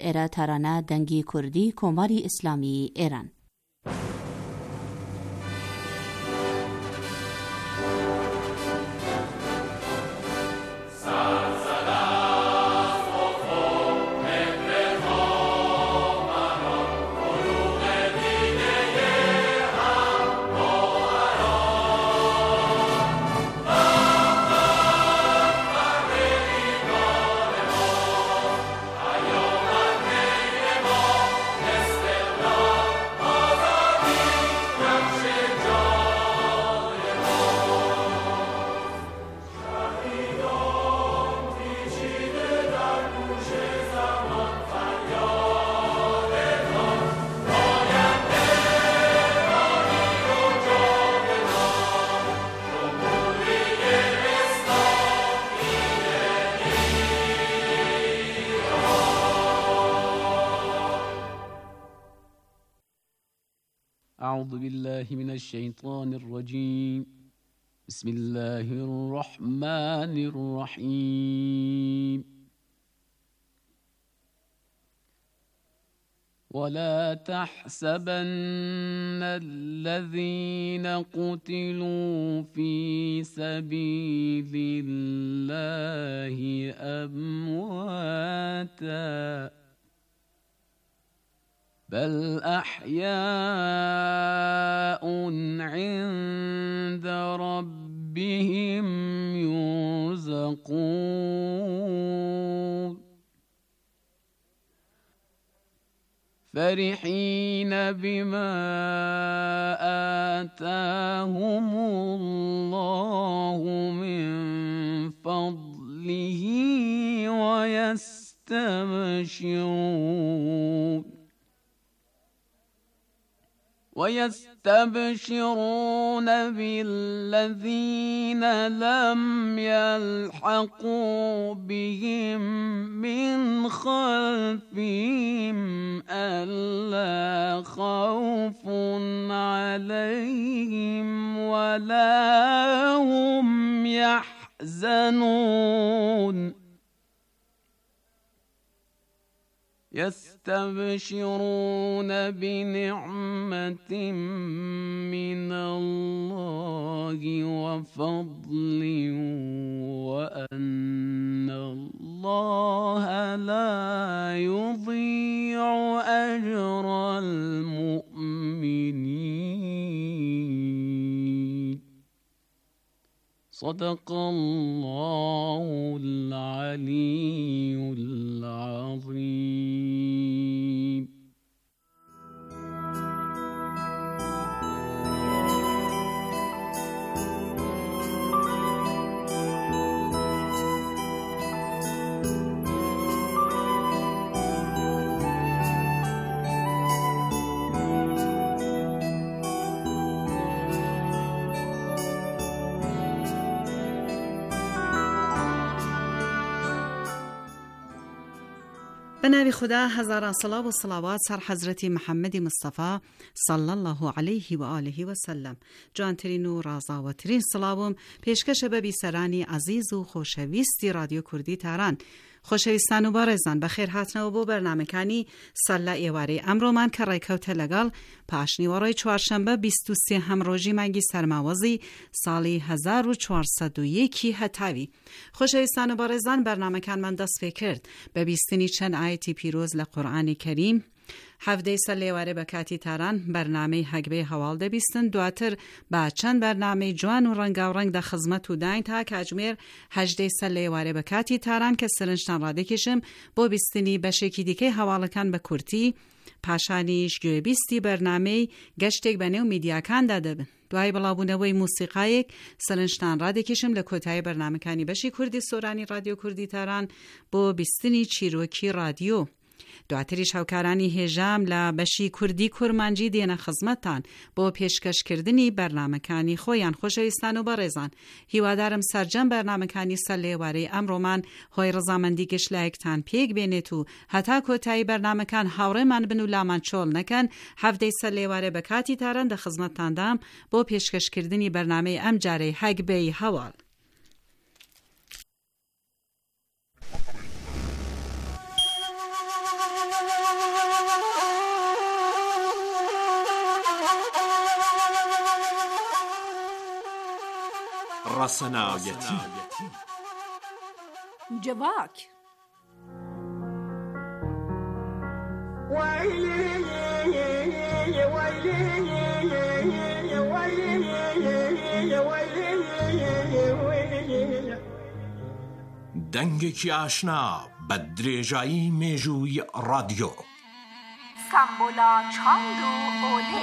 ایرا ترانه دنگی کردی کماری اسلامی ایران. أعوذ بالله من الشيطان الرجيم. بسم الله الرحمن الرحيم. ولا تحسبن الذين قتلوا في سبيل الله أمواتا بل أحياء عند ربهم يرزقون فرحين بما آتاهم الله من فضله ويستبشرون بالذين لم يلحقوا بهم من خلفهم ألا خوف عليهم ولا هم يحزنون يستبشرون بنعمة من الله وفضل وأن الله لا يضيع أجر المؤمنين. صدق الله العلي العظيم. به نام خدا، هزاران صلوات و صلوات سر حضرت محمد مصطفی صلی الله علیه و آله و سلم. جوانترین و رازاوترین سلاوم پیشکش به بیسرانی عزیز و خوشویستی رادیو کردی تهران. خوشویستان و بارزان بخیر هاتنه و بو برنامه کانی سلا ایواری امرو من که رایکوت لگل پاشنی وارای چوارشنبه 23 همروژی مگی سرموازی سالی 1401 هتاوی. خوشویستان و بارزان برنامه کان من دست فکرد به بیستنی چند آیتی پیروز لقرآن کریم. هفته سلیواره بکاتی تران برنامه حقبه حوال ده بیستن دواتر با چند برنامه جوان و رنگ ده خدمت و داین تا که اجمیر هجده سلیواره بکاتی تران که سرنشتان را دکشم با بیستنی بشکی دیگه حوالکان به کرتی پاشانیش گوی بیستی برنامه گشتک بنیو میدیاکان داده بن. دوای بلابونوی موسیقای سرنشتان را دکشم لکوتای برنامه کانی بشی کردی سورانی رادیو کردی تران با بیستنی چیروکی رادیو. دواتریش هاوکارانی هێژام لە بەشی کوردی کورمانجی دێنە خزمەتتان بۆ پێشکەشکردنی بەرنامەکانی خۆیان. خۆشەویستان و بەڕێزان، هیوادارم سەرجەم بەرنامەکانی سەر لێوارەی ئەمڕۆمان هۆی ڕەزامەندی گەشتلایەکتان پێک بێنێت و هەتا کۆتایی بەرنامەکان هاوڕێمان بن و لامان چۆڵ نەکەن. هەفتەی سەر لێوارە بە کاتی تاران دە خزمەتتاندام بۆ پێشکەشکردنی بەرنامەی ئەم جارەی هەگبەی هەواڵ. ڕەسەناویەتی. جواک دەنگێکی ئاشنا بە درێژایی مێژووی ڕادیۆ. سامبۆلا چاند و ئۆلێ.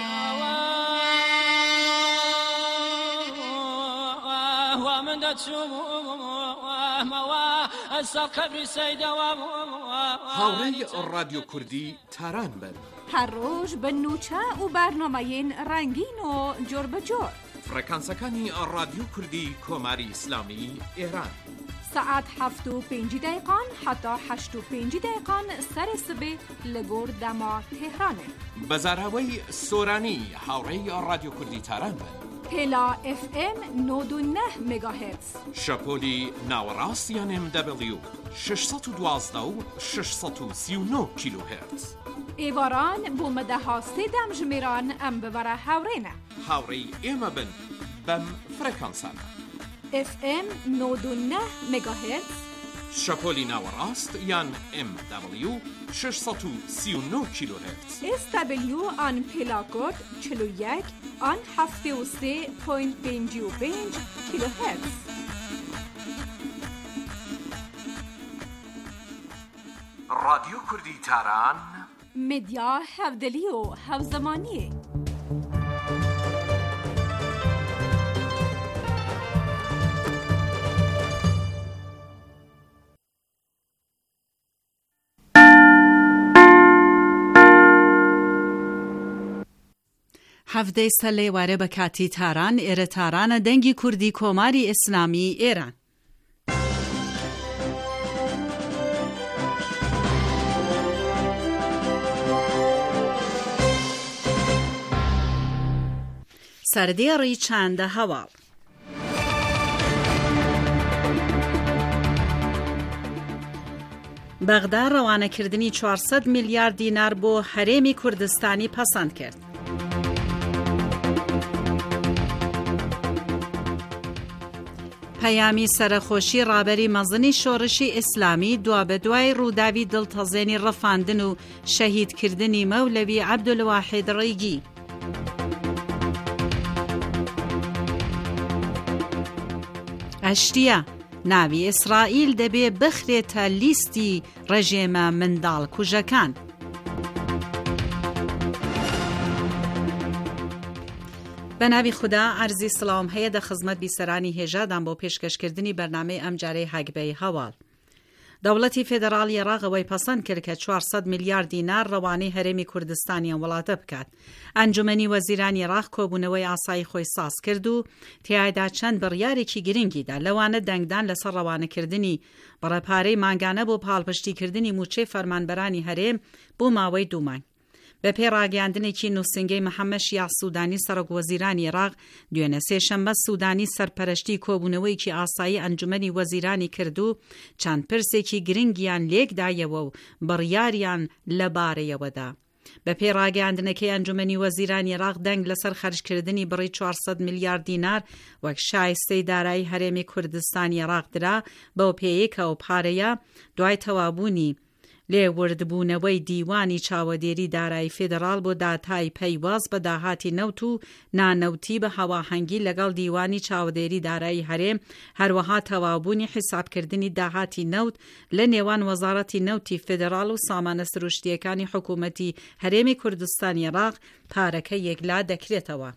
هاوڕێی ڕادیۆ کوردی تاران بن. هەر ڕۆژ بە نوچە و بەرنامەیەن ڕەنگین و جۆر بەجۆر. فڕێکانسەکانی ڕادیۆ کوردی کۆماری ئیسلامی ئێران. ساعت 7:05 حتا 8:05 سەری سبێ لەگۆر دەما تێهرانێ. بەزاراوەی سۆرانی هاوڕێی ڕادیۆ کوردی تاران بن. پێلا FM 99 مگاهرتز. شەپۆلی ناوەڕاست یان MW 612 و 639 کیلوهرتز. ئێواران بۆ مەدەها سێدەم ژمێران ئەم ببەرە هاوڕێنە. هاوڕێی ئێمە بن بەم فڕێکانسانە. FM 99 مگاهرتز. شەپۆلی ناوەڕاست یان MW 639 کیلوهرتز. SW آن پێلاکۆد 41 آن 73.55 کیلوهرتز. رادیۆ کوردی تاران مدیا هەودەلی و هەوزەمانیە. هەفتەی سەر لێوارە بە کاتی تاران ئێرە تارانە دەنگی کوردی کۆماری ئیسلامی ئێران. سەردێڕی چاندە هەواڵ. بەغدا ڕەوانەکردنی 400 میلیارد دینار بۆ هەرێمی کوردستانی پەسەند کرد. پەیامی سەرخۆشی ڕابەری مەزنی شۆڕشی ئیسلامی دوای ڕووداوی دڵتەزێنی ڕەفاندن و شەهیدکردنی مەولەوی عەبدولواحید ڕێگی. ئەشتیە ناوی ئیسرائیل دەبێ بخرێتە لیستی ڕێژێمە منداڵ کوژەکان. بە ناوی خوددا ئەرزی سڵاوم هەیە دە خزمەت بیسەرانی هێژادان بۆ پێشکەشکردنی بەرنامەی ئەم جارەی هەگبەی هەواڵ. دەوڵەتی فێدەراڵ عێراقەوەی پەسەند کرد کە 400 میلیارد دینار ڕەوانەی هەرێمی کوردستانیان وڵاتە بکات. ئەنجومەنی وەزیرانی عێراق کۆبوونەوەی ئاسایی خۆی ساز کرد و تیایدا چەند بڕیارێکی گرنگیدا لەوانە دەنگدان لەسەر ڕەوانەکردنی بڕەپارەی ماگانە بۆ پاڵپشتیکردنی موچەی فەرمانبەرانی هەرێم بۆ ماوەی 2 مانگ. بە پێڕاگەاندنێکی نووسنگەی محەممەد شیع سوودانی سەرۆکوەزیرانی عێراق دوێنە سێشەمبە سوودانی سەرپەرشتی کۆبوونەوەیکی ئاسایی ئەنجومەنی وەزیرانی کرد و چەند پرسێکی گرنگیان لێکدایەوە و بڕیاریان لەبارەیەوەدا. بە پێڕاگەاندنەکەی ئەنجومەنی وەزیرانی عێراق دەنگ لەسەر خەرجکردنی بڕی 400 میلیارد دینار وەک شایستەی دارایی هەرێمی کوردستانی عێراق درا بەو پێیەکە و پارەیە دوای تەوابوونی لێوردبوونەوەی دیوانی چاوەدێری دارایی فێدەراڵ بۆ داتای پەیواز بە داهاتی نەوت و نانەوتی بە هەواهەنگی لەگەڵ دیوانی چاوەدێری دارایی هەرێم، هەروەها تەوابوونی حیسابکردنی داهاتی نەوت لە نێوان وەزارەتی نەوتی فێدەراڵ و سامانە سروشتیەکانی حکوومەتی هەرێمی کوردستانی عێراق پارەکە یەکلا دەکرێتەوە.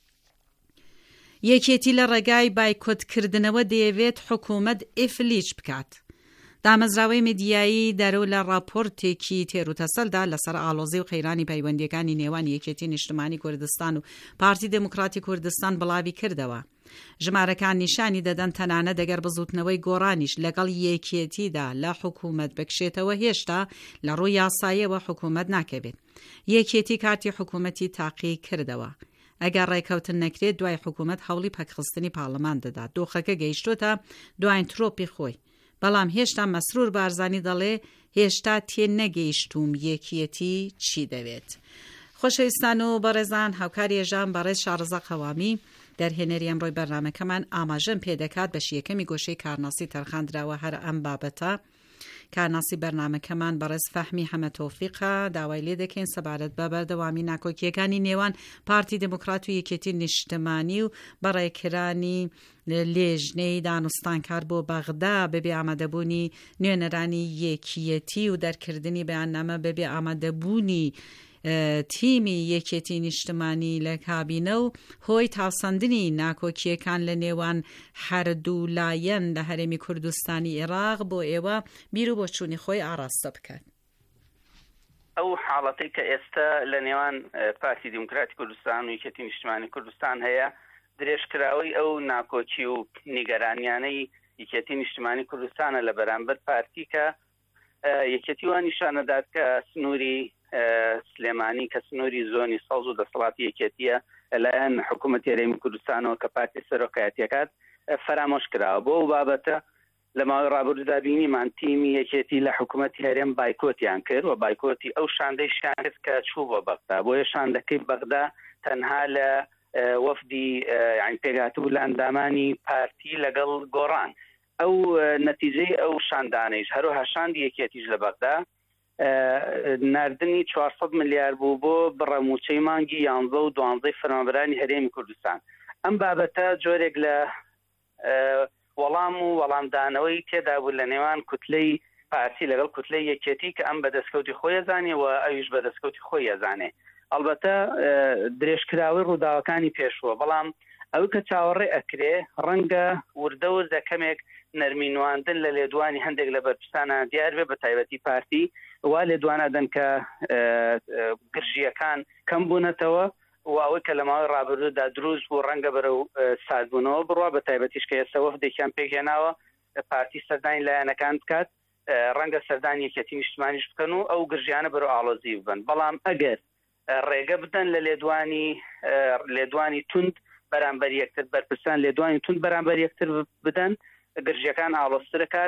یەکێتی لە ڕێگای بایکۆتکردنەوە دەیەوێت حکوومەت ئیفلیج بکات. دامەزراوەی میدیایی دەرەوە لە راپۆرتێکی تێروتەسەلدا لەسەر ئاڵۆزی و قەیرانی پەیوەندیەکانی نێوان یەکێتی نیشتمانی کوردستان و پارتی دموکراتی کوردستان بڵاوی کردەوە. ژمارەکان نیشانی دەدەن تەنانەت دەگەر بزوتنەوەی گۆڕانیش لەگەڵ یەکێتیدا لە حکوومەت بکشێتەوە هێشتا لە ڕووی یاساییەوە حکوومەت ناکەوێت. یەکێتی کارتی حکوومەتی تاقی کردەوە. ئەگەر ڕێکەوتن نەکرێت دوای حکوومەت هەوڵی پەکخستنی پاڵەمان دەدات. دۆخەکە گەیشتۆتە دوایین ترۆپی خۆی. بەڵام هێشتا مەسرور بارزانی دەڵێ هێشتا تێ نەگەیشتوم یەکیەتی چی دەوێت. خۆشەویستان و بەڕێزان، هاوکاری ێژان بەڕێز شارەزا قەوامی دەرهێنەری ئەمڕۆی بەرنامەکەمان ئاماژەم پێدەکات بە شیەکەمی گۆشەی کارناسی تەرخاندراوە هەر ئەم بابەتە. کارناسی بەرنامەکەمان بەڕێز فەهمی حەمەتۆفیقە، داوای لێ دەکەین سەبارەت بە بەردەوامی ناکۆکیەکانی نێوان پارتی دموکرات و یەکێتی نیشتمانی و بەڕێکرانی لێژنەی دانوستانکار بۆ بەغدا بەبێ ئامادەبوونی نوێنەرانی یەکیەتی و دەرکردنی بەیاننامە بەبێ ئامادەبوونی تیمی یەکێتی نیشتمانی لە کابینە و هۆی تاوسەندنی ناکۆکیەکان لە نێوان هەردوو لایەن لە هەرێمی کوردستانی عێراق بۆ ئێوە بیر و بۆچوونی خۆی ئاراستە بکات. ئەو حاڵەتەی کە ئێستا لە نێوان پارتی دموکراتی کوردستان و یەکێتی نیشتمانی کوردستان هەیە، درێژکراوەی ئەو ناکۆکی و نیگەرانیانەی یەکێتی نیشتمانی کوردستانە لە بەرامبەر پارتی کە یەکێتی وان نیشانەدات کە سنووری سلێمانی کە سنووری زۆنی سەوز و دەسەڵاتی یەکێتیە لەلایەن حکوومەتی هەرێمی کوردستانەوە کە پارتی سەرۆکایەتیەکات فرامۆش کراوە. بۆ ئەو بابەتە لە ماوەی ڕابردوودا بینیمان تیمی یەکێتی لە حکوومەتی هەرێم بایکۆتیان کرد و بایکۆتی ئەو شاندەیشیان کرد کە چوو بۆ بەغدا. بۆیە شاندەکەی بەغدا تەنها لە وەفدی پێگاتوو لە ئەندامانی پارتی لەگەڵ گۆڕان. ئەو نەتیجەی ئەو شاندانەیش هەروەها شاندی یەکێتیش لە بەغدا ناردنی 400 ملیار بوو بۆ بڕەموچەی مانگی 11 و 12 فەرمانبەرانی هەرێمی کوردستان. ئەم بابەتە جۆرێک لە وەڵام و وەڵامدانەوەی تێدا بوو لە نێوان کوتلەی پارتی لەگەڵ کوتلەی یەکێتی کە ئەم بەدەستکەوتی خۆی ئەزانێ و ئەویش بەدەستکەوتی خۆی ئەزانێ. ئەلبەتە درێژکراوی ڕووداوەکانی پێشووە، بەڵام ئەو کە چاوەڕێ ئەکرێ ڕەنگە وردە و زەکەمێک نەرمینواندن لە لێدوانی هەندێک لە بەرپرسانە دیار بێ بە تایبەتی پارتی وا لێدوانەدەن کە گرژیەکان کەم بوونەتەوە و ئەوەی کە لە ماوەی ڕابردوودا دروست بوو ڕەنگە بەرەو سادبوونەوە بڕوا بە تایبەتیش کە ئێستا وەفدێکیان پێکهێناوە پارتی سەردانی لایەنەکان بکات، ڕەنگە سەردانی یەکێتی نیشتمانیش بکەن و ئەو گرژیانە بەرەو ئاڵۆزی ببن. بەڵام ئەگەر ڕێگە بدەن لە لێدوانی توند بەرامبەر یەکتر، بەرپرسان لێدوانی توند بەرامبەر یەکتر بدەن، گرژیەکان ئاڵۆزتر دەکات.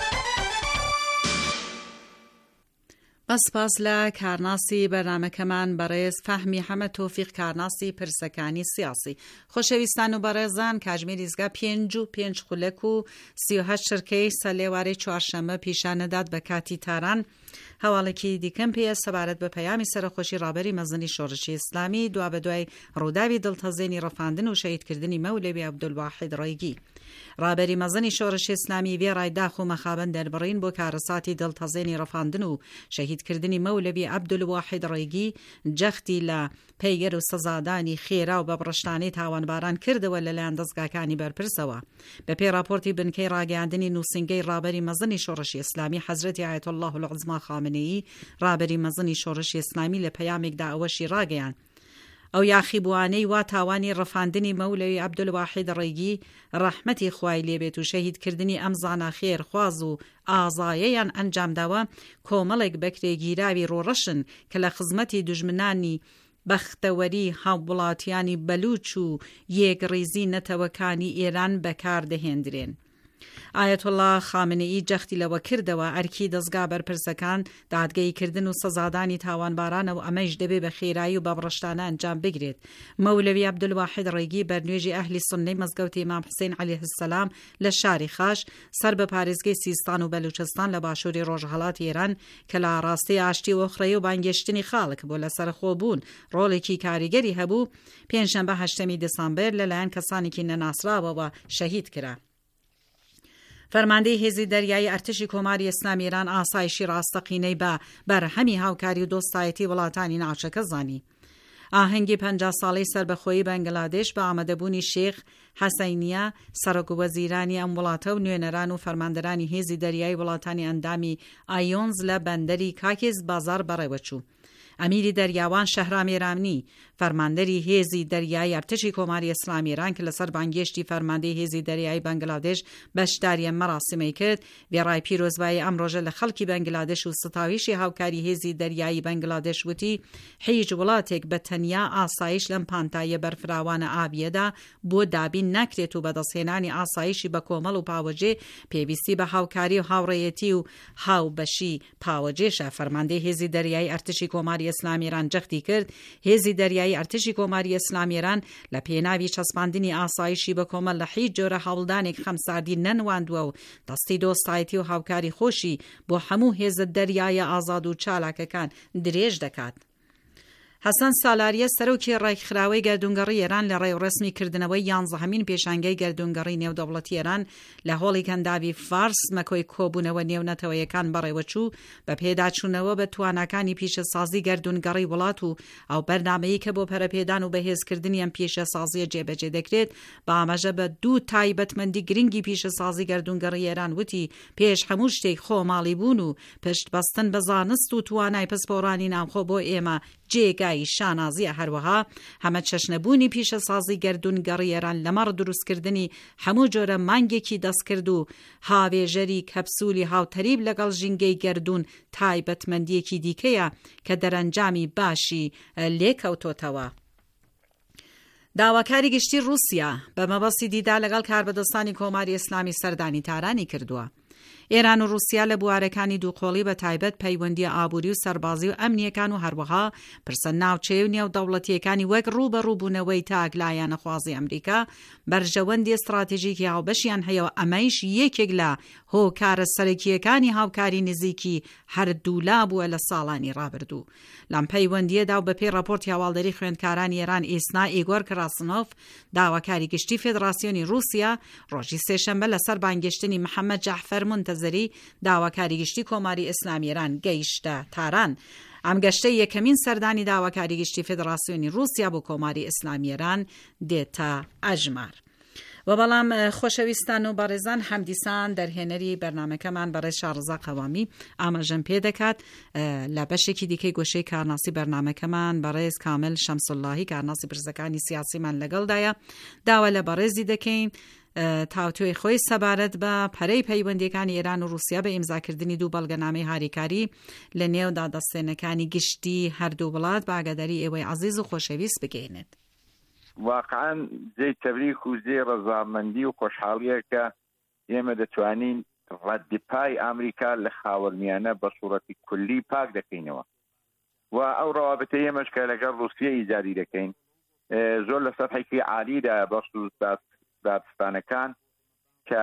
بەسپاس لە کارناسی بەرنامەکەمان بەڕێز فەهمی حەمەتۆفیق، کارناسی پرسەکانی سیاسی. خۆشەویستان و بەڕێزان، کاتژمێری ئیزگا 5 خولەک و 38 شرکەی سەلێوارەی چوارشەممە پیشانەدات بە کاتی تاران. هەواڵێکی دیکەم پێ سەبارەت بە پەیامی سەرخۆشی ڕابەری مەزنی شۆڕشی ئیسلامی دوا بەدوای ڕووداوی دڵتەزێنی ڕەفاندن و شەهیدکردنی مەولەوی عەبدولواحید ڕێگی. ڕابەری مەزنی شۆڕشی ئیسلامی وێ ڕایداخ و مەخابن دەربڕین بۆ کارەساتی دڵتەزێنی ڕەفاندن و شەهیدکردنی مەولەوی عەبدولواحید ڕێگی جەختی لە پەیگەر و سەزادانی خێرا و بە بڕشتانەی تاوانباران کردەوە لەلایەن دەستگاکانی بەرپرسەوە. بەپێی راپۆرتی بنکەی ڕاگەیاندنی نووسنگەی ڕابەری مەزنی شۆڕشی ئیسلامی، حەزرەتی ئایەت الله العوزما خامنەیی ڕابەری مەزنی شۆڕشی ئیسلامی لە پەیامێکدا ئەوەشی ڕاگەیاند ئەو یاخیبوانەی وا تاوانی ڕەفاندنی مەولەوی عەبدولواحید ڕێگی ڕەحمەتی خوای لێبێت و شەهیدکردنی ئەم زانا خێرخواز و ئازایەیان ئەنجامداوە کۆمەڵێک بەکرێگیراوی ڕۆڕەشن کە لە خزمەتی دوژمنانی بەختەوەری هاووڵاتیانی بەلوچ و یەکڕیزی نەتەوەکانی ئێران بەکاردەهێنرێن. ئایەت الله خامنەئی جەختی لەوە کردەوە ئەرکی دەستگا بەرپرسەکان دادگەیکردن و سەزادانی تاوانبارانە و ئەمەش دەبێ بە خێرایی و بە بڕشتانە ئەنجام بگرێت. مەولەوی عەبدولواحید ڕێگی بەرنوێژی ئەهلی سوننەی مەزگەوتی ئیمام حوسێن عەلەیه السەلام لە شاری خاش سەر بە پارێزگای سیستان و بەلوچستان لە باشووری ڕۆژهەڵاتی ئێران کە لە ئاڕاستی ئاشتی و ئۆخرەیی و بانگێشتنی خاڵک بۆ لەسەرخۆبوون ڕۆڵێکی کاریگەری هەبوو، پێنجشەمبە 8 دەسامبەر لەلایەن کەسانێکی نەناسراوەوە شەهید کرا. فەرماندەی هێزی دەریایی ئەرتشی کۆماری ئیسلامی ئێران ئاسایشی ڕاستەقینەی بە بەرهەمی هاوکاری و دۆستایەتی وڵاتانی ناوچەکە زانی. ئاهەنگی 50 ساڵەی سەربەخۆیی بەنگلادێش بە ئامادەبوونی شێخ حەسەینیە سەرۆکوەزیرانی ئەم وڵاتە و نوێنەران و فەرماندەرانی هێزی دەریایی وڵاتانی ئەندامی ئایۆنز لە بەندەری کاکێز بازار بەڕێوەچوو. ئەمیری دەریاوان شەهرام ئێرانی فەرماندەری هێزی دەریایی ئەرتشی کۆماری ئیسلامی ئێران کە لەسەر بانگێشتی فەرماندەی هێزی دەریایی بەنگلادێش بەشداریە مەراسیمەی کرد، وێڕای پیرۆزبایی ئەم ڕۆژە لە خەڵکی بەنگلادێش و ستاویشی هاوکاری هێزی دەریایی بەنگلادێش وتی هیچ وڵاتێک بە تەنیا ئاسایش لەم پانتایە بەرفراوانە ئابیەدا بۆ دابین ناکرێت و بەدەستهێنانی ئاسایشی بە کۆمەڵ و پاوەجێ پێویستی بە هاوکاری و هاوڕێیەتی و هاوبەشی پاوەجێشە. فەرماندەی هێزی دەریایی ئەرتشی کۆماری کۆماری ئیسلامی ئێران جەختی کرد هێزی دەریایی ئەرتشی کۆماری ئیسلامی ئێران لە پێناوی چەسپاندنی ئاسایشی بە کۆمەڵ لە هیچ جۆرە هەوڵدانێک خەمساردی نەنواندووە و دەستی دۆستایەتی و هاوکاری خۆشی بۆ هەموو هێزە دەریایە ئازاد و چالاکەکان درێژ دەکات. حەسەن سالاریە سەرۆکی ڕێکخراوەی گەردونگەڕی ئێران لە ڕێوڕسمی کردنەوەی 11مین پێشانگەی گەردونگەڕی نێودەوڵەتی ئێران لە هۆڵی کەنداوی فارس مەکۆی کۆبوونەوە نێونەتەوەیەکان بەڕێوەچوو بە پێداچوونەوە بە تواناکانی پیشەسازی گەردونگەڕی وڵات و ئەو بەرنامەیە کە بۆ پەرەپێدان و بەهێزکردنی ئەم پیشەسازیە جێبەجێ دەکرێت بە ئاماژە بە 2 تایبەتمەندی گرنگی پیشەسازی گەردونگەڕی ئێران وتی پێش هەموو شتێک خۆماڵی بوون و پشت بەستن بە زانست و توانای پسپۆڕانی ناوخۆ بۆ ئێمە جێگای شانازیە. هەروەها هەمە چەشنەبوونی پیشەسازی گەردونگەڕی ئێران لەمەڕ دروستکردنی هەموو جۆرە مانگێکی دەستکرد و هاوێژەری کەپسولی هاوتەریب لەگەڵ ژینگەی گەردون تایبەتمەندیەکی دیکەیە کە دەرەنجامی باشی لێکەوتۆتەوە. داواکاری گشتی رووسیا بە مەبەستی دیدا لەگەڵ کاربەدەستانی کۆماری ئیسلامی سەردانی تارانی کردووە. ئێران و رووسیا لە بوارەکانی دووقۆڵی بە تایبەت پەیوەندی ئابووری و سەربازی و ئەمنیەکان و هەروەها پرسە ناوچەی و نێودەوڵەتیەکانی وەک ڕوبەڕووبوونەوەی تاک لایەنەخوازی ئەمریکا بەرژەوەندی استراتیژیکی هاوبەشیان هەیە و ئەمەیش یەکێک لە هۆکارە سەرەکیەکانی هاوکاری نزیکی هەردوولا بووە لە ساڵانی ڕابردوو. لەم پەیوەندیەدا و بەپێی راپۆرتی هەواڵدەری خوێندکارانی ئێران ئیسنا ئیگۆر کراسنۆف داواکاری گشتی فێدراسیۆنی رووسیا ڕۆژی سێشەمبە لەسەر بانگێشتنی محەممەد جەعفەر منتەزەری داواکاری گشتی کۆماری ئیسلامی ئێران گەیشتە تاران. ئەم گەشتە یەکەمین سەردانی داواکاری گشتی فێدراسیۆنی رووسیا بۆ کۆماری ئیسلامی ئێران دێتە ئەژمار. و بەڵام خۆشەویستان و بەڕێزان هەمدیسان دەرهێنەری بەرنامەکەمان بەڕێز شارڕزا قەوامی ئاماژەم پێ دەکات لە بەشێکی دیکەی گۆشەی کارناسی بەرنامەکەمان بەڕێز کامل شەمسوڵڵاهی کارناسی پرسەکانی سیاسیمان لەگەڵدایە داوا لە بەڕێزی دەکەین تاوتوی خۆی سەبارەت بە پەرەی پەیوەندیەکانی ئێران و رووسیا بە ئیمزاکردنی دوو بەڵگەنامەی هاریکاری لە نێو دادەستێنەکانی گشتی هەردوو وڵات بە ئاگاداری ئێوەی عەزیز و خۆشەویست بگەێنێت. واقعا زي تبریک و زي ڕەزامەندی و خۆشحاڵیە کە ئێمە دەتوانین ڕەدپای ئامریکا لە خاوەنمیانە بە سوورەتی کولی پاک دەکەینەوە و ئەو ڕەوابەتە ئێمەش کە لەگەڵ رووسیا ئیجادی دەکەین زۆر لە سەرحێکی عالیدا بەش و دادستانەکان کە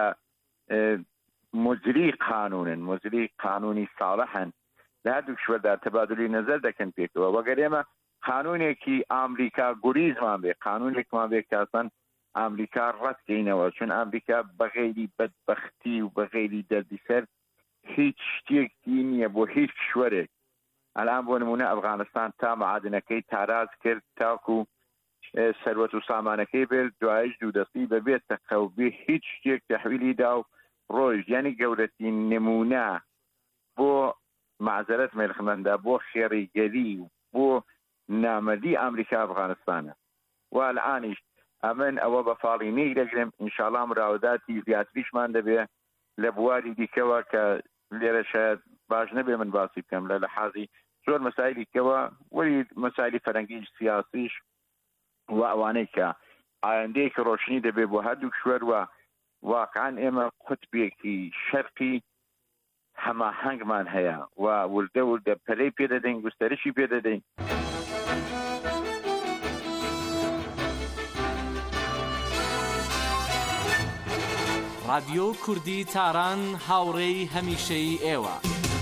مجری قانونی ساڵحن لە هەردوو کشوەردا تەبادلی نەزەر دەکەن پێکەوە وەگەر ئێمە قانونێکی ئامریکا گوریزمان بێ قانونێکمان بێ کاسان ئامریکا ڕەتکەینەوە چون ئامریکا بەغێری بەدبەختی و بەغێری دەردیسەر هیچ شتێکی نییە بۆ هیچ کشوەرێک. ئەلان بۆ نمونە ئەفغانستان تا معادنەکەی تاراز کرد تاکو سەروەت و سامانەکەی بێت دوایش دوو دەستی بەبێت تەقەو بێ هیچ شتێک تەحویلی دا و ڕۆژ یعنی گەورەترین نمونە بۆ معزەرەت مێلخمەندا بۆ خێڕیگەری و بۆ نامەردی ئەمریکا ئەفغانستانە و العانیش ئەمن ئەوە بە فاڵینەی دەگرم ئینشاڵڵا مراوداتی زیاتریشمان دەبێ لە بواری دیکەوە کە لێرە شاید باش نەبێ من باسی بکەم لە حازی زۆر مەسایلی کەوە وەری مەسایلی فەرەنگی سیاسیش و ئەوانەی کە ئایندەیەکی ڕۆشنی دەبێ بۆ هەردوو کشوەر و واقعا ئێمە قوتبێکی شەرقی هەماهەنگمان هەیە و وردە پەرەی پێدەدەین گوستەرشی پێدەدەین. رادیۆ کوردی تاران هاوڕێی هەمیشەی ئێوە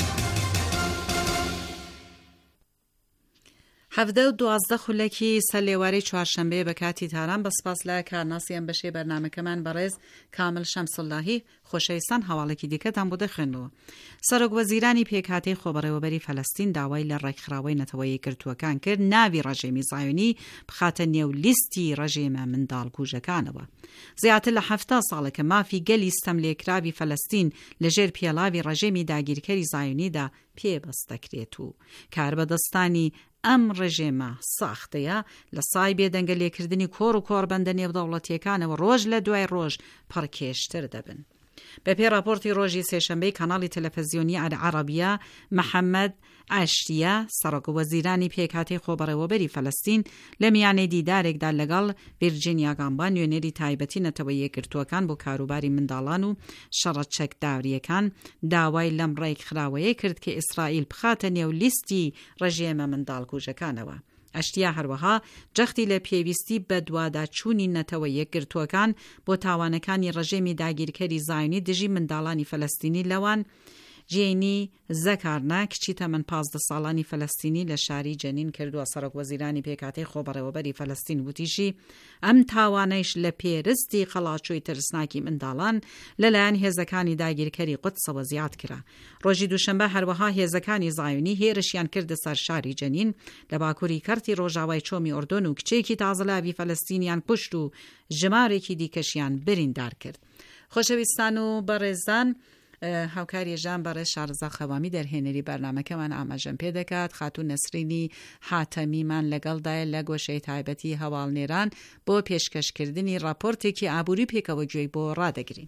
12 خولەکی سەرلێوارەی چوارشەمبەیە بە کاتی تاران بە سپاس لە کارناسی ئەم بەشەی بەرنامەکەمان بەڕێز کامل شەمسوڵڵاهی خۆشەویستان هەواڵێکی دیکەتان بۆ دەخوێنەوە. سەرۆک وەزیرانی پێکهاتەی خۆبەڕێوەبەری فەلەستین داوای لە ڕێکخراوەی نەتەوەیی کردووەکان کرد ناوی ڕەژێمی زایۆنی بخاتە نێو لیستی ڕەژێمە منداڵکوژەکانەوە. زیاتر لە 70 ساڵێکە مافی گەلی ستەملێکراوی فەلەستین لەژێر پێڵاوی ڕەژێمی داگیرکەری زایۆنیدا پێبەستەکرێت و کاربەدەستانی ئەم ڕێژێمە ساختەیە لە سای بێدەنگە لێکردنی کۆڕ و کۆڕبەندە نێودەوڵەتیەکانەوە ڕۆژ لە دوای ڕۆژ پڕکێشتر دەبن. بەپێ راپۆرتی ڕۆژی سێشەمبەی کاناڵی تەلەڤیزیۆنی عەرەبیە محەممەد ئاشتیە سەرۆک وەزیرانی پێکهاتەی خۆبەڕێوەبەری فەلەستین لە میانەی دیدارێکدا لەگەڵ ڤیرجینیا گامبا نوێنەری تایبەتی نەتەوە یەکگرتووەکان بۆ کاروباری منداڵان و شەڕە چەکداوریەکان داوای لەم ڕێکخراوەیە کرد کە ئیسرائیل بخاتە نێو لیستی ڕژێمە منداڵکوژەکانەوە. ئەشتیا هەروەها جەختی لە پێویستی بە دوواداچوونی نەتەوە یەکگرتووەکان بۆ تاوانەکانی ڕژێمی داگیرکەری زایونی دژی منداڵانی فەلەستینی لەوان جێنی زەکارنا کچی تەمەن 15 ساڵانی فەلەستینی لە شاری جەنین کردووە. سەرۆک وەزیرانی پێکهاتەی خۆبەڕێوەبەری فەلەستین وتیشی ئەم تاوانەیش لە پێرستی خەڵاچووی ترسناکی منداڵان لەلایەن هێزەکانی داگیرکەری قودسەوە زیاد کرا. ڕۆژی دووشەمبە هەروەها هێزەکانی زایونی هێرشیان کردە سەر شاری جەنین لە باکووری کەرتی ڕۆژاوای چۆمی ئۆردۆن و کچێکی تازەلاوی فەلەستینیان کوشت و ژمارێکی دیکەشیان بریندار کرد. خۆشەویستان و بەڕێزان، هاوکاری ژان بەڕێز شارزا خەوامی دەرهێنەری بەرنامەکەمان ئاماژەم پێ دەکات. خاتوو نەسرینی حاتەمیمان لەگەڵدایە لە گۆشەی تایبەتی هەواڵنێران بۆ پێشکەشکردنی راپۆرتێکی ئابووری پێکەوە گوێی بۆ ڕادەگرین.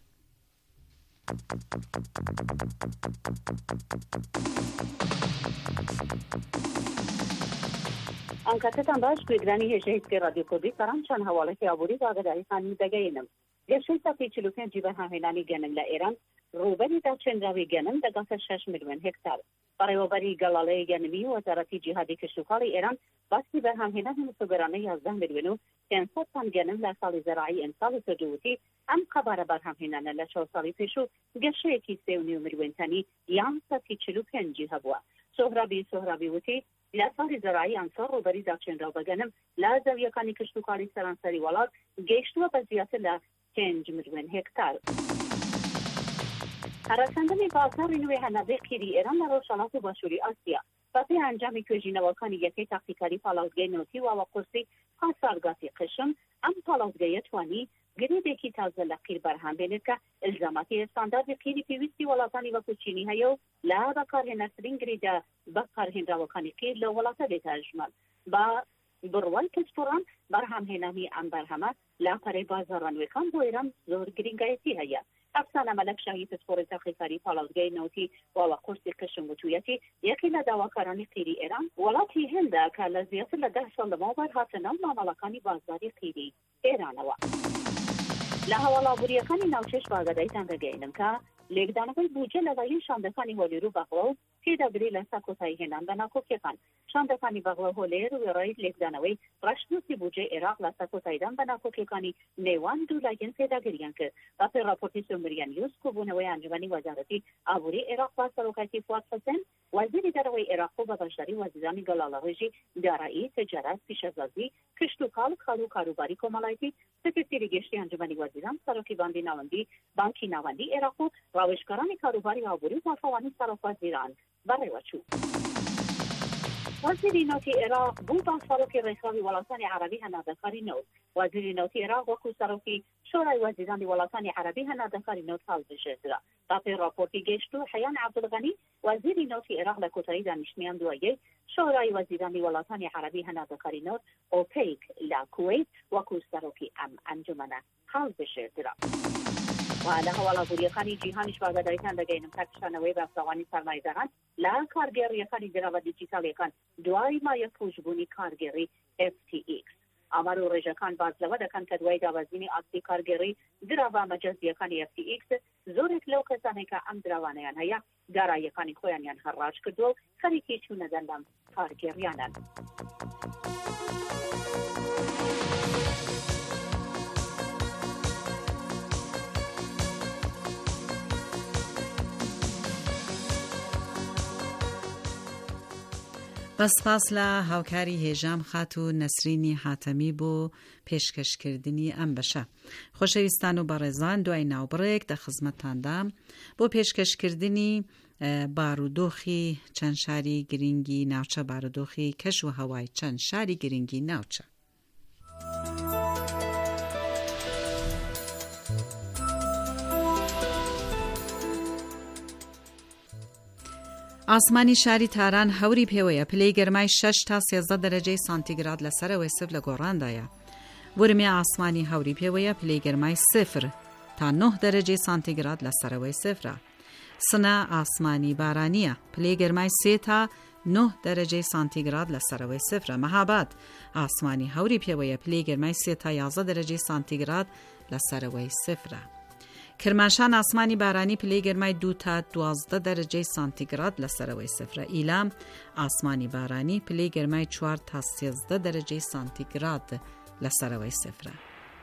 ئەنکاتتان باش گوێگرانی هێژەی هیچکی رادیۆ کوردی تەران چەند هەواڵێکی ئابووری بۆ ئاگاداریتانی دەگەینم. گەشەی سەفی 45 بەرهەمهێنانی گەنم لە ئێران ڕووبەری چەندراوی گەنم دەگاتە 6 ملیۆن هێکتار. بەڕێوەبەری گەڵاڵەی گەنمی وەزارەتی جیهادی کشتوکاڵی ئێران باسی بەرهەمهێنانی مسوگەرانەی 11 ملیۆن و 500 تن گەنم لە ساڵی زەراعی ئەمساڵی کردووتی ئەم قەبارە بەرهەمهێنانە لە 4 ساڵی پێش و گەشەیەکی 3.5 ملیۆن تەنی یان سەفی 45 هەبووە. سۆهرابی وتی لە ساڵی زەراعی ئەمساڵ ڕووبەری داچێنراو بە گەنم لە زەویەکانی کشتوکاڵی سەرانسەری وڵات گەیشتووە بە زیاتر لە 5 ملیۆن هێکتار. هەراساندنی بازاڕی نوێی هەنادەقیری ئێران لە ڕۆژهەڵات و باشووری ئاسیا بەپێ ئەنجامی توێژینەوەکانی یەکەی تاقیکاری پاڵاوزگەی نەوتی واوە قورسی پاسارگاتی قشم ئەم پاڵاوزگەیە توانی گرێبێکی تازە لە قیر بەرهەم بێنێت کە ئیلزاماتی ئێستانداردی قیری پێویستی وڵاتانی وەکو چینی هەیە و لە بەکارهێنەرترین گرێدا بەکارهێنراوەکانی قیر لە وڵاتە بێتە ژمار. بە بڕوای کەسپۆڕان بەرهەمهێنانی ئەم بەرهەمە لە پەرەی بازاڕە نوێکان بۆ ئێران زۆر گرنگایەتی هەیە. ئەفسانە مەلەک شاهی پسپۆڕی تاقیکاری پاڵاوزگەی نەوتی واوە قورسی قشم وتویەتی یەکی لە داواکارانی قیری ئێران وڵاتی هێندە کە لە زیاتر لە 10 ساڵ لەمەوبەر هاتە ناو مامەڵەکانی بازاری قیری ئێرانەوە. لە هەواڵابووریەکانی ناوچەش باگەدایتان دەگەینم کە لێکدانەوەی بودجە لەلایەن شاندەکانی هۆلێر و بەغڵە و تێدابرێ لە ساکۆتایی هێنان بە ناکۆکیەکان. شاندەکانی بەغڵە هۆلێر و وێڕایت لێکدانەوەی ڕەشنووسی بودجەی عێراق لە ساکۆتاییدان بە ناکۆکیەکانی نێوان دوو لایەن پێداگریان کرد. بەپێ راپۆرتی سۆمریان یوس کۆبوونەوەی ئەنجومەنی وەزارەتی ئابووری عێراق با سەرۆکایەتی فواد حوسێن وەزیری دەرەوەی عێراق و بە بەشداری وەزیرانی گەڵاڵەڕێژی دارایی تجارەت پیشەسازی کشتوکاڵ خەڵ و کاروباری کۆمەڵایەتی سکرتێری گەشتی ئەنجومەنی وەزیران سەرۆکی باندی ناوەندی بانکی ناوەندی عێراق و ڕاوێژکارانی کاروباری ئابووری و پاشەوانی سەرۆکوەزیران بەڕێوەچوو. وەزیری نەوتی عێراق بوو بە سەرۆکی ڕێکخراوی وڵاتانی عەرەبی هەنادەکاری نەوت. وەزیری نەوتی عێراق وەکو سەرۆکی شۆرای وەزیرانی وڵاتانی عەرەبی هەنادەکاری نەوت هەڵبژێردرا. بەپێ راپۆرتی گەشت و حەیان عەبدولغەنی وەزیری نەوتی عێراق لە کۆتایی دانیشتنیان دوایەی شۆرای وەزیرانی وڵاتانی عەرەبی هەنادەکاری نەوت ئۆپیک لە کوێیت وەکو سەرۆکی ئەم ئەنجومەنە هەڵبژێردرا. و لە هەواڵابووریەکانی جیهانیش باگەدایتان دەگەینم کە پیشانەوەی بەفراوانی سەرمایهداران لە کارگێڕیەکانی دراوە دیجیتاڵیەکان دوای مایە پوشبوونی کارگێڕی FTX. ئامار و ڕێژەکان باز لەوە دەکەن کە دوای داوازینی ئاستی کارگێڕی دراوە مەجەزیەکانی FTX زۆرێک لەو کەسانێک کە ئەم دراوانەیان هەیە داراییەکانی خۆیانیان هەڕاج کردو و خەریکی چوونەدەن لەم کارگێڕیانن. بەسپاس لە هاوکاری هێژام خاتوو نەسرینی حاتەمی بۆ پێشکەشکردنی ئەم بەشە. خۆشەویستان و بەڕێزان، دوای ناوبڕێک دە خزمەتاندام بۆ پێشکەشکردنی بارودۆخی چەند شاری گرنگی ناوچە، بارودۆخی کەش و هەوای چەند شاری گرنگی ناوچە. ئاسمانی شاری تاران هەوری پێوەیە، پلەی گەرمای 6 تا 13 دەرەجەی سانتیگراد لەسەرەوەی سف لە گۆڕاندایە. ورمی ئاسمانی هەوری پێوەیە، پلەی گەرمای 0 تا 9 دەرەجەی سانتیگراد لە سەرەوەی سفرە. سنە ئاسمانی بارانیە، پلەی گەرمای 3 تا 9 دەرەجەی سانتیگراد لە سەرەوەی سفرە. مەهاباد ئاسمانی هەوری پێوەیە، پلەی گەرمای 3 تا 11 دەرەجەی سانتیگراد لە سەرەوەی سفرە. کرماشان ئاسمانی بارانی، پلەی گەرمای 2 تا 12 دەرەجەی سانتیگراد لە سەرەوەی سفرە. ئیلام ئاسمانی بارانی، پلەی گەرمای 4 تا 13 دەرەجەی سانتیگراد لە سەرەوەی سفرە.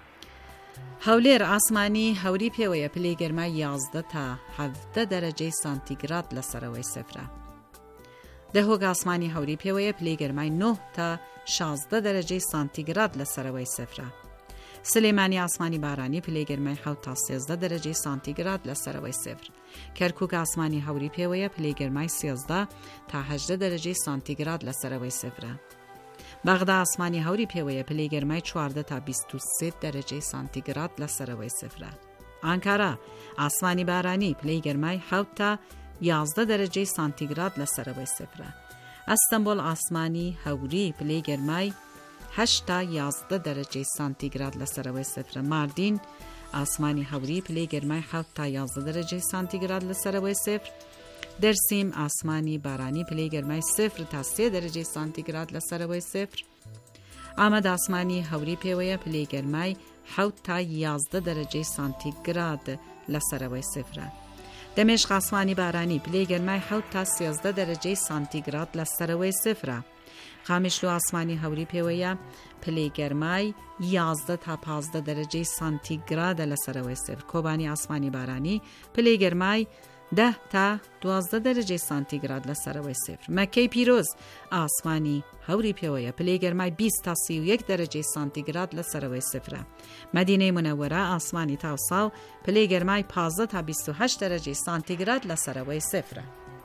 هەولێر ئاسمانی هەوری پێوەیە، پلەی گەرمای 11 تا 17 دەرەجەی سانتیگراد لە سەرەوەی سفرە. دەهۆک ئاسمانی هەوری پێوەیە، پلەی گەرمای 9 تا 16 دەرەجەی سانتیگراد لە سەرەوەی سفرە. سلێمانی ئاسمانی بارانی، پلەی گەرمای 7 تا 13 دەرەجەی سانتیگراد لە سەرەوەی سفر. کەرکووک ئاسمانی هەوری پێوەیە، پلەی گەرمای 13 تا 18 دەرەجەی سانتیگراد لە سەرەوەی سفرە. بەغدا ئاسمانی هەوری پێوەیە، پلەی گەرمای 14 تا 23 دەرەجەی سانتیگراد لە سەرەوەی سفرە. ئانکارا ئاسمانی بارانی، پلەی گەرمای 7 تا 11 دەرەجەی سانتیگراد لە سەرەوەی سفرە. ئەستەمبۆل ئاسمانی هەوری، پلەی گەرمای 8 تا 11 دەرەجەی سانتیگراد لە سەرەوەی سفرە. ماردین ئاسمانی هەوری، پلەی گەرمای 7 تا 11 دەرەجەی سانتیگراد لە سەرەوەی سفر. دەرسیم ئاسمانی بارانی، پلەی گەرمای 0 تا 3 دەرەجەی سانتیگراد لە سەرەوەی سفر. ئامەد ئاسمانی هەوری پێوەیە، پلەی گەرمای 7 تا 11 دەرەجەی سانتیگراد لە سەرەوەی سفرە. دەمێشق ئاسمانی بارانی، پلەی گەرمای 7 تا 13 دەرەجەی سانتیگراد لە سەرەوەی سفرە. قامیشلو ئاسمانی هەوری پێوەیە، پلەی گەرمای 11 تا 15 دەرەجەی سانتیگرادە لە سەرەوەی سفر. کۆبانی ئاسمانی بارانی، پلەی گەرمای 10 تا 12 دەرەجەی سانتیگراد لە سەرەوەی سفر. مەکەی پیرۆز ئاسمانی هەوری پێوەیە، پلەی گەرمای 20 تا 31 دەرەجەی سانتیگراد لە سەرەوەی سفرە. مەدینەی مونەوەرە ئاسمانی تاوساو، پلەی گەرمای 15 تا 28 دەرەجەی سانتیگراد لە سەرەوەی سفرە.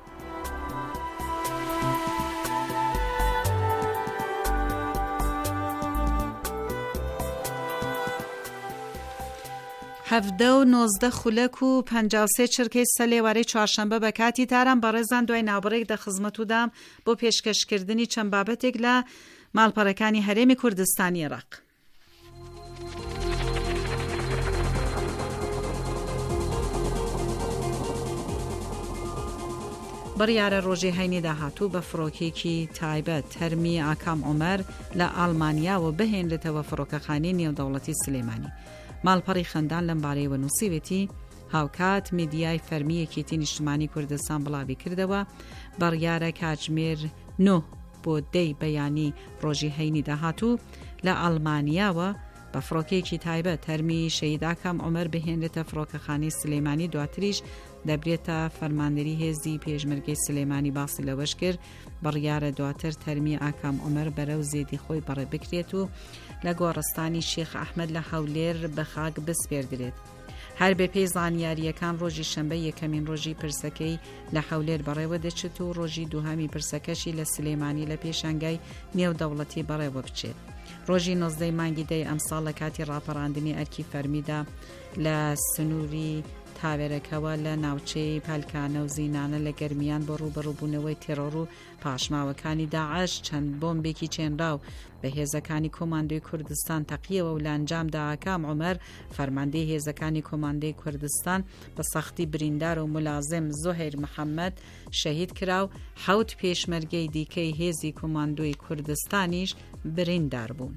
هەفدە و 19 خولەک و 53 چرکەی سەلێوارەی چوارشەمبە بە کاتی تاران بەڕێزان دوای ناوبڕێک دەخزمەت و دام بۆ پێشکەشکردنی چەند بابەتێک لە ماڵپەڕەکانی هەرێمی کوردستانی عێراق. بڕیارە ڕۆژی هەینی داهاتوو بە فڕۆکێکی تایبەت هەرمی ئاکام عومەر لە ئەڵمانیاوە بهێنرێتەوە فڕۆکەخانەی نێودەوڵەتی سلێمانی. ماڵپەڕی خەندان لەم بارەیەوە نووسیوێتی هاوکات میدیای فەرمیەکێتی نیشتمانی کوردستان بڵاوی کردەوە بڕیارە کاتژمێر 9 بۆ 10 بەیانی ڕۆژی هەینی داهاتوو لە ئەڵمانیاوە بە فڕۆکێکی تایبەت هەرمی شەیداکام عومەر بهێنرێتە فڕۆکەخانەی سلێمانی. دواتریش دەبرێتە فەرماندەری هێزی پێشمەرگەی سلێمانی باسی لەوەش کرد بڕیارە دواتر تەرمی ئاکام عومەر بەرەو زێدی خۆی بەڕێ بکرێت و لە گۆڕستانی شێخ ئەحمەد لە هەولێر بە خاک بسپێردرێت. هەر بێ پێی زانیاریەکان ڕۆژی شەمبە یەکەمین ڕۆژی پرسەکەی لە هەولێر بەڕێوە دەچێت و ڕۆژی دووهەمی پرسەکەشی لە سلێمانی لە پێشانگای نێودەوڵەتی بەڕێوە بچێت. ڕۆژی 19 مانگی دەی ئەمساڵ لە کاتی ڕاپەڕاندنی ئەرکی فەرمیدا لە سنووری تاوێرەکەوە لە ناوچەی پەلکانە و زینانە لە گەرمیان بە ڕوبەڕووبوونەوەی تێرۆر و پاشماوەکانی داعش چەند بۆمبێکی چێنراو بە هێزەکانی کۆماندۆی کوردستان تەقیەوە و لە ئەنجامدا ئاکام عومەر فەرماندەی هێزەکانی کۆماندۆی کوردستان بە سەختی بریندار و مولازم زۆهێر محەممەد شەهید کرا و 7 پێشمەرگەی دیکەی هێزی کۆماندۆی کوردستانیش بریندار بوون.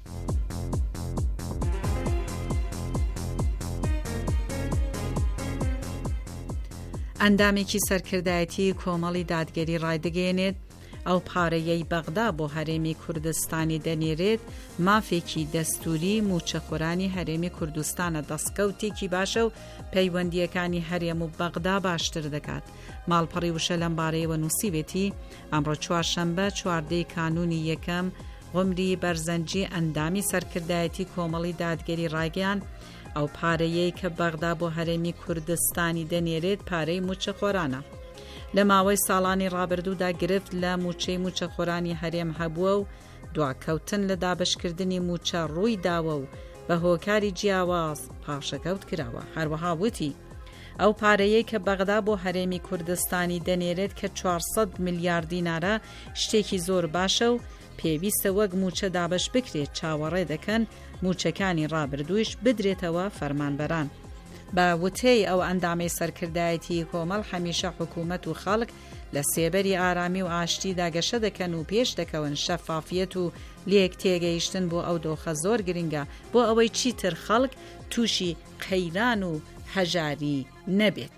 ئەندامێکی سەرکردایەتی کۆمەڵی دادگەری ڕایدەگەێنێت ئەو پارەیەی بەغدا بۆ هەرێمی کوردستانی دەنێرێت مافێکی دەستوری موچەخۆرانی هەرێمی کوردستانە دەستکەوتێکی باشە و پەیوەندیەکانی هەرێم و بەغدا باشتر دەکات. ماڵپەڕی وشە لەم بارەیەوە نووسیوێتی ئەمڕۆ چوارشەمبە 14 کانونی یەکەم غمری بەرزەنجی ئەندامی سەرکردایەتی کۆمەڵی دادگەری ڕاگەیان ئەو پارەیەی کە بەغدا بۆ هەرێمی کوردستانی دەنێرێت پارەی موچەخۆرانە. لە ماوەی ساڵانی ڕابردوودا گرفت لە موچەی موچەخۆرانی هەرێم هەبووە و دواکەوتن لە دابشکردنی موچە ڕووی داوە و بە هۆکاری جیاواز پاشەکەوت کراوە. هەروەها وتی ئەو پارەیەی کە بەغدا بۆ هەرێمی کوردستانی دەنێرێت کە 400 میلیارد دینارە شتێکی زۆر باشە و پێویستە وەک موچە دابش بکرێت. چاوەڕێ دەکەن موچەکانی ڕابردوویش بدرێتەوە فەرمانبەران. بە وتەی ئەو ئەندامەی سەرکردایەتی کۆمەڵ هەمیشە حکوومەت و خەڵک لە سێبەری ئارامی و ئاشتی داگەشە دەکەن و پێش دەکەون شەفافیەت و لێک تێگەیشتن بۆ ئەو دۆخە زۆر گرنگە بۆ ئەوەی چیتر خەڵک تووشی قەیران و هەژاری نەبێت.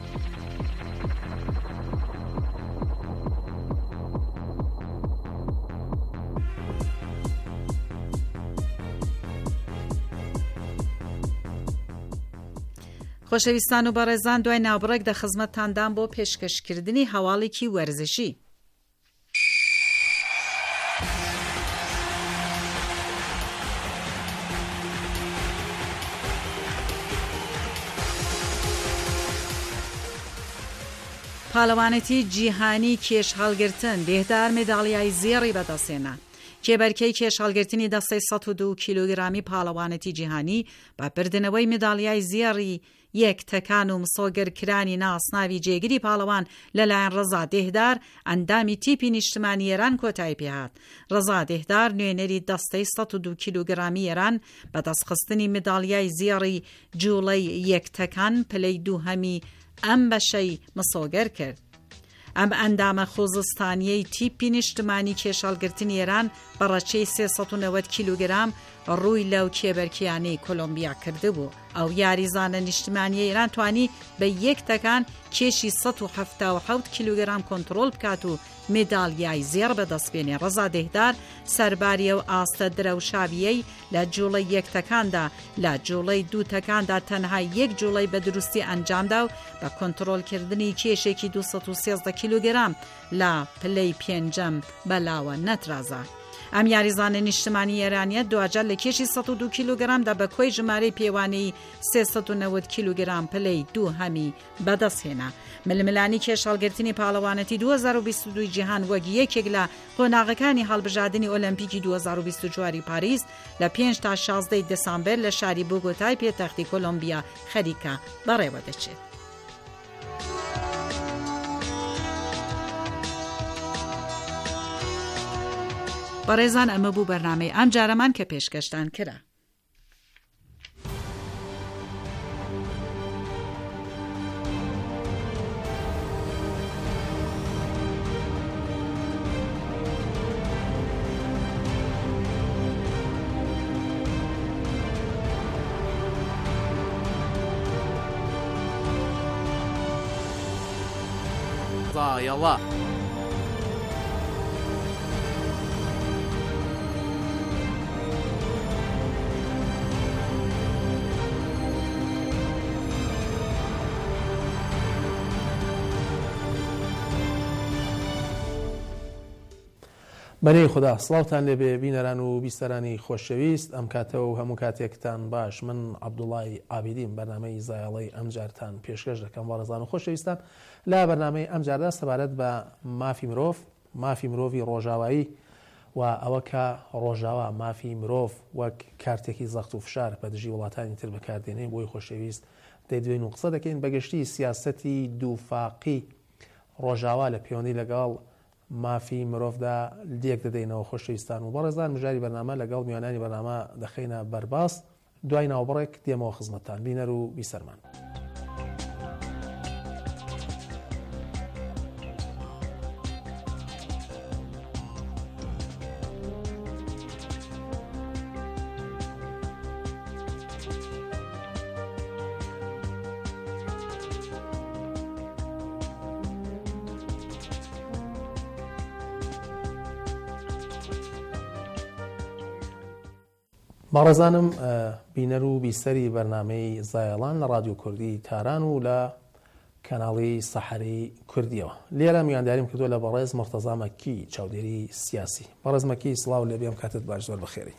خۆشەویستان و بەڕێزان، دوای ناوبڕێک دە خزمەتتاندان بۆ پێشکەشکردنی هەواڵێکی وەرزشی. پاڵەوانێتی جیهانی کێش هەڵگرتن بێدار مێداڵیای زێڕی بەدەستێنا. کێبەرکەی کێش هەڵگرتنی دەستەی 102 کیلۆگرامی پاڵەوانەتی جیهانی بە بردنەوەی مێداڵیای زێڕی یەک تەکان و مسۆگەرکرانی ناسناوی جێگیری پاڵەوان لەلایەن ڕەزا دێهدار ئەندامی تیپی نیشتمانی ئێران کۆتایی پێهات. ڕەزا دێهدار نوێنەری دەستەی 102 کیلۆگرامی ئێران بە دەستخستنی مێداڵیای زێڕی جوڵەی یەک تەکان پلەی دووهەمی ئەم بەشەی مسۆگەر کرد. ئەم ئەندامە خۆزستانیەی تیپی نیشتمانی کێشەڵگرتنی ئێران بە ڕەچەی 390 کیلوگرام ڕووی لەو کێبەرکیانەی کۆلۆمبیا کردبوو. ئەو یاریزانە نیشتمانی ئێران توانی بە یەک تەکان کێشی 177 کیلوگرام کۆنتڕۆل بکات و مێداڵیای زێڕ بەدەستبێنێ. ڕەزا دێهدار سەرباریە و ئاستە درەوشاویەی لە جوڵەی یەک تەکاندا لە جوڵەی دوو تەکاندا تەنها یەک جوڵەی بە دروستی ئەنجامدا و بە کۆنتڕۆلکردنی کێشێکی 213 کیلوگرام لە پلەی پێنجەم بەلاوە نەترازا. ئەم یاریزانە نیشتمانی ئێرانیە دوجار لە کێشی 102 کیلوگرامدا بە کۆی ژمارەی پێوانەی 390 کیلوگرام پلەی دووهەمی بەدەستهێنا. ململانی کێشەڵگرتنی پاڵەوانەتی 2022 جیهان وەک یەکێک لە قۆناغەکانی هەڵبژاردننی ئۆلمپیکی 2024 پاریس لە 5 تا 16 دەسامبەر لە شاری بۆگۆتای پێتەختی کۆلۆمبیا خەریکە بەڕێوە دەچێت. بەڕێزان، ئەمە بوو بەرنامەی ئەم جارەمان کە پێشکەشتان کرا. ضایەڵە بەنێی خوددا سڵاوتان لێبێ بینەران و بیستەرانی خۆشەویست. ئەم کاتەوە و هەموو کاتێکتان باش. من عەبدوڵای عابیدیم بەرنامەی زایەڵەی ئەم جارتان پێشکەش دەکەم. وەڕێزان و خۆشەویستان، لا بەرنامەی ئەم جاردا سەبارەت بە مافی مرۆڤ، مافی مرۆڤی ڕۆژاوایی و ئەوە کە ڕۆژاوا مافی مرۆڤ وەک کارتێکی زەخت و فشار بە دژی وڵاتانی تر بەکاردێنێ بۆی خۆشەویست دەیدوێن و قسە دەکەین بەگشتی سیاسەتی دووفاقی ڕۆژاوا لە پەیوەندی لەگەڵ مافی مرۆڤدا لێک دەدەینەوە. خۆشەویستان و بەڕێزان، مژاری بەرنامە لەگەڵ میوانانی بەرنامە دەخەینە بەرباس. دوای ناوبڕێک دێمەوە خزمەتتان. بینەر و بیسەرمان. باڕێزانم، بینەر و بیسەری بەرنامەی زایەڵان لە رادیۆ کوردی تاران و لە کەناڵی سەحەری کوردیەوە. لێرە میوانداریم کردووە لە بەڕێز مەرتەزا مەکی، چاودێری سیاسی. بەڕێز مەکی، سڵاو لێ بێم، کاتت باش، زۆر بەخێری.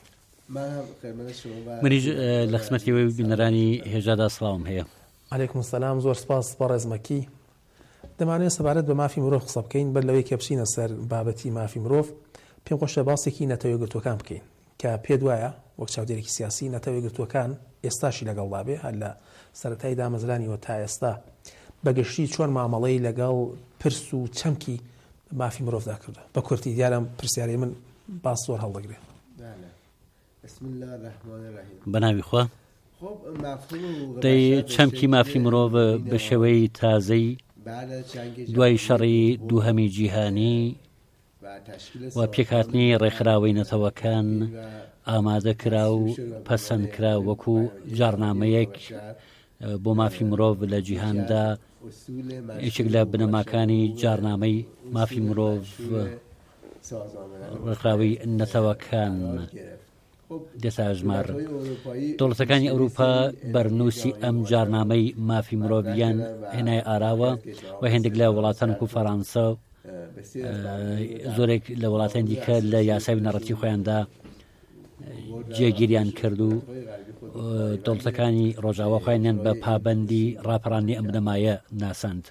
منیش لە خزمەتی بینەرانی هێژادا سڵاوم هەیە. عەلەیکوم سەلام، زۆر سپاس بەڕێز مەکی. دەمانوێت سەبارەت بە مافی مرۆڤ قسە بکەین. بەر لەوەی کە بچینە سەر بابەتی مافی مرۆڤ، پێم خۆشە باسێکی نەتەوەیەگرتوەکان بکەین کە پێت وایە وەک چاودێرێکی سیاسی نەتەوەیەگرتوەکان ئێستاشی لەگەڵدا بێ، هەر لە سەرەتای دامەزرانیەوە تا ئێستا بەگشتی چۆن مامەڵەی لەگەڵ پرس و چەمکی مافی مرۆڤدا کردو. بە کورتی دیارم پرسیارەی من باس زۆر هەڵدەگرێت. بەناوی خوا. دەی چەمکی مافی مرۆڤ بە شێوەی تازەی دوای شەڕی دووهەمی جیهانی و پێکهاتنی ڕێکخراوەی نەتەوەکان ئامادە کرا و پەسەند کرا وەکو جارنامەیەک بۆ مافی مرۆڤ لە جیهاندا یەکێک لە بنەماکانی جارنامەی مافی مرۆڤ ڕێکخراوەی نەتەوەکان دێتە ژمار. دەوڵەتەکانی ئەوروپا بەرنووسی ئەم جارنامەی مافی مرۆڤیان هێنای ئاراوە و هێندێک لە وڵاتان و فەڕەنسا زۆرێک لە وڵاتان دیکە لە یاسای نەڕەتی خۆیاندا جێگیریان کرد و دەوڵەتەکانی ڕۆژاوا خۆیانیان بە پابەندی ڕاپەڕاندنی ئەم بنەمایە ناساند.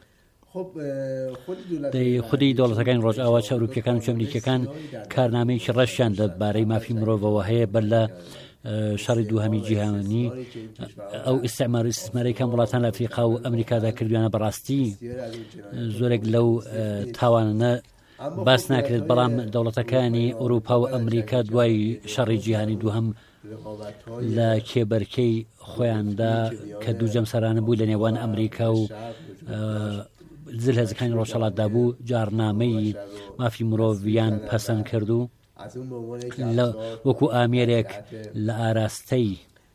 خودی دەوڵەتەکانی ڕۆژئاوا چە ئەوروپیەکان و ئەمریکیەکان کارنامەیەکی ڕەشیان دەبارەی مافی مرۆڤەوە هەیە بەر لە شەڕی دووهەمی جیهانی ئەو ئیستعمارەکان وڵاتان لە ئەفریقا و ئەمریکادا کردویانە بەڕاستی زۆرێک لەو تاوانە باس ناکرێت، بەڵام دەوڵەتەکانی ئەوروپا و ئەمریکا دوای شەڕی جیهانی دووهەم لە کێبەرکەی خۆیاندا کە دوو جەمسەرانە بوو لە نێوان ئەمریکا و زل هەزەکانی ڕۆژهەڵاتدا بوو جارنامەی مافی مرۆڤیان پەسەند کرد و وەکو ئامێرێک لە ئاراستەی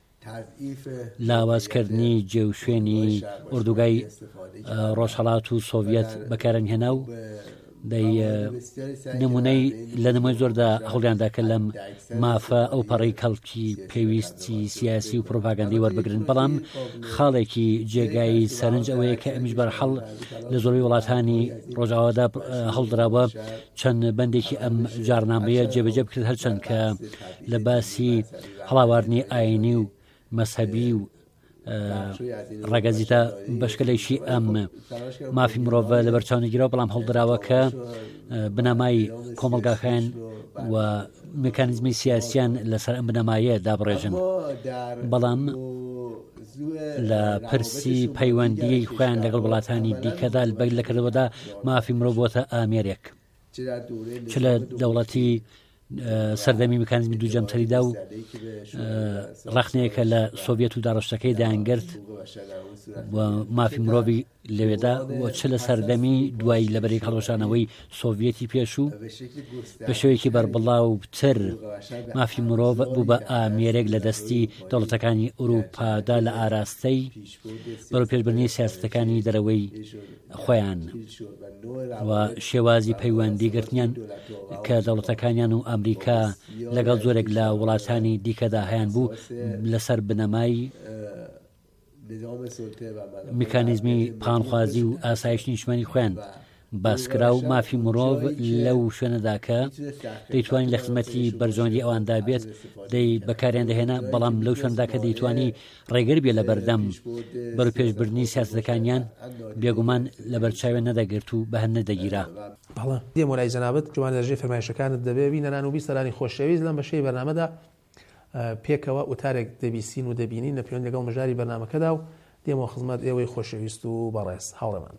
لاوازکردنی جێوشوێنی ئوردوگای ڕۆژهەڵات و سۆڤێت بەکارن هێنا و نمونەی لە نمای زۆردا هەوڵیاندا کە لەم مافە ئەو پەڕی کەڵکی پێویستی سیاسی و پرۆپاگاندی وەربگرن، بەڵام خاڵێکی جێگای سەرنج ئەوەیە کە ئەمیش بەرحەڵ لە زۆربەی وڵاتانی ڕۆژاوادا هەڵدراوە چەند بەندێکی ئەم جارنامەیە جێبەجێ بکرێت، هەرچەند کە لە باسی هەڵاواردنی ئاینی و مەسەبی و ڕێگەزیتە بەشکلێکی ئەم مافی مرۆڤە لە بەرچاونەگیرەوە، بەڵام هەڵدراوە کە بنەمای کۆمەلگاکان و مکانیزمی سیاسیان لەسەر ئەم بنەمایە دابڕێژن، بەڵام لە پرسی پەیوەندی خۆیان لەگەڵ وڵاتانی دیکەدا بەگ لەکردەوەدا مافی مرۆڤ بۆتە ئامێرێک چ لە دەوڵەتی سەردەمی مکانیزمی دوو جەمسەریدا و ڕەخنەیەکە لە سۆڤێت و داڕشتەکەی دایانگرت و مافی مرۆڤی لەوێدا و چ لە سەردەمی دوای لەبەرێک هەڵۆشانەوەی سۆڤێتی پێش و بە شێوەیەکی بەربڵاوتر مافی مرۆڤ بوو بە ئامێرێک لە دەستی دەوڵەتەکانی ئەوروپادا لە ئاراستەی بەرەو پێشبردنی سیاسەتەکانی دەرەوەی خۆیان و شێوازی پەیوەندی گرتنیان کە دەوڵەتەکانیان و ئەمریکا لەگەڵ زۆرێک لە وڵاتانی دیکەدا هەیان بوو لەسەر بنەمای میکانیزمی پانخوازی و ئاسایش نیشتمانی خۆیان باسکرا و مافی مرۆڤ لەو شوێنەدا کە دەیتوانی لە خزمەتی بەرژۆندی ئەواندا بێت دەی بەکاریان دەهێنا، بەڵام لەو شوێندا کە دەیتوانی ڕێگر بێ لە بەردەم بەرەو پێشبردننی سیاسەتەکانیان بێگومان لە بەرچاوێن نەدەگرت و بە هەر نەدەگیرا. بەڵێ دێم وەلای جەنابەت جوان دەژێ فەرمایشەکانت دەبێ بینەران و بیستەرانی خۆشەویست لەم بەشەی بەرنامەدا پێکەوە وتارێک دەبیستین و دەبینین لە پەیوەند لەگەڵ مژاری بەرنامەکەدا و دێمەوە خزمەت ئێوەی خۆشەویست و بەڕێز هاوڕێمان.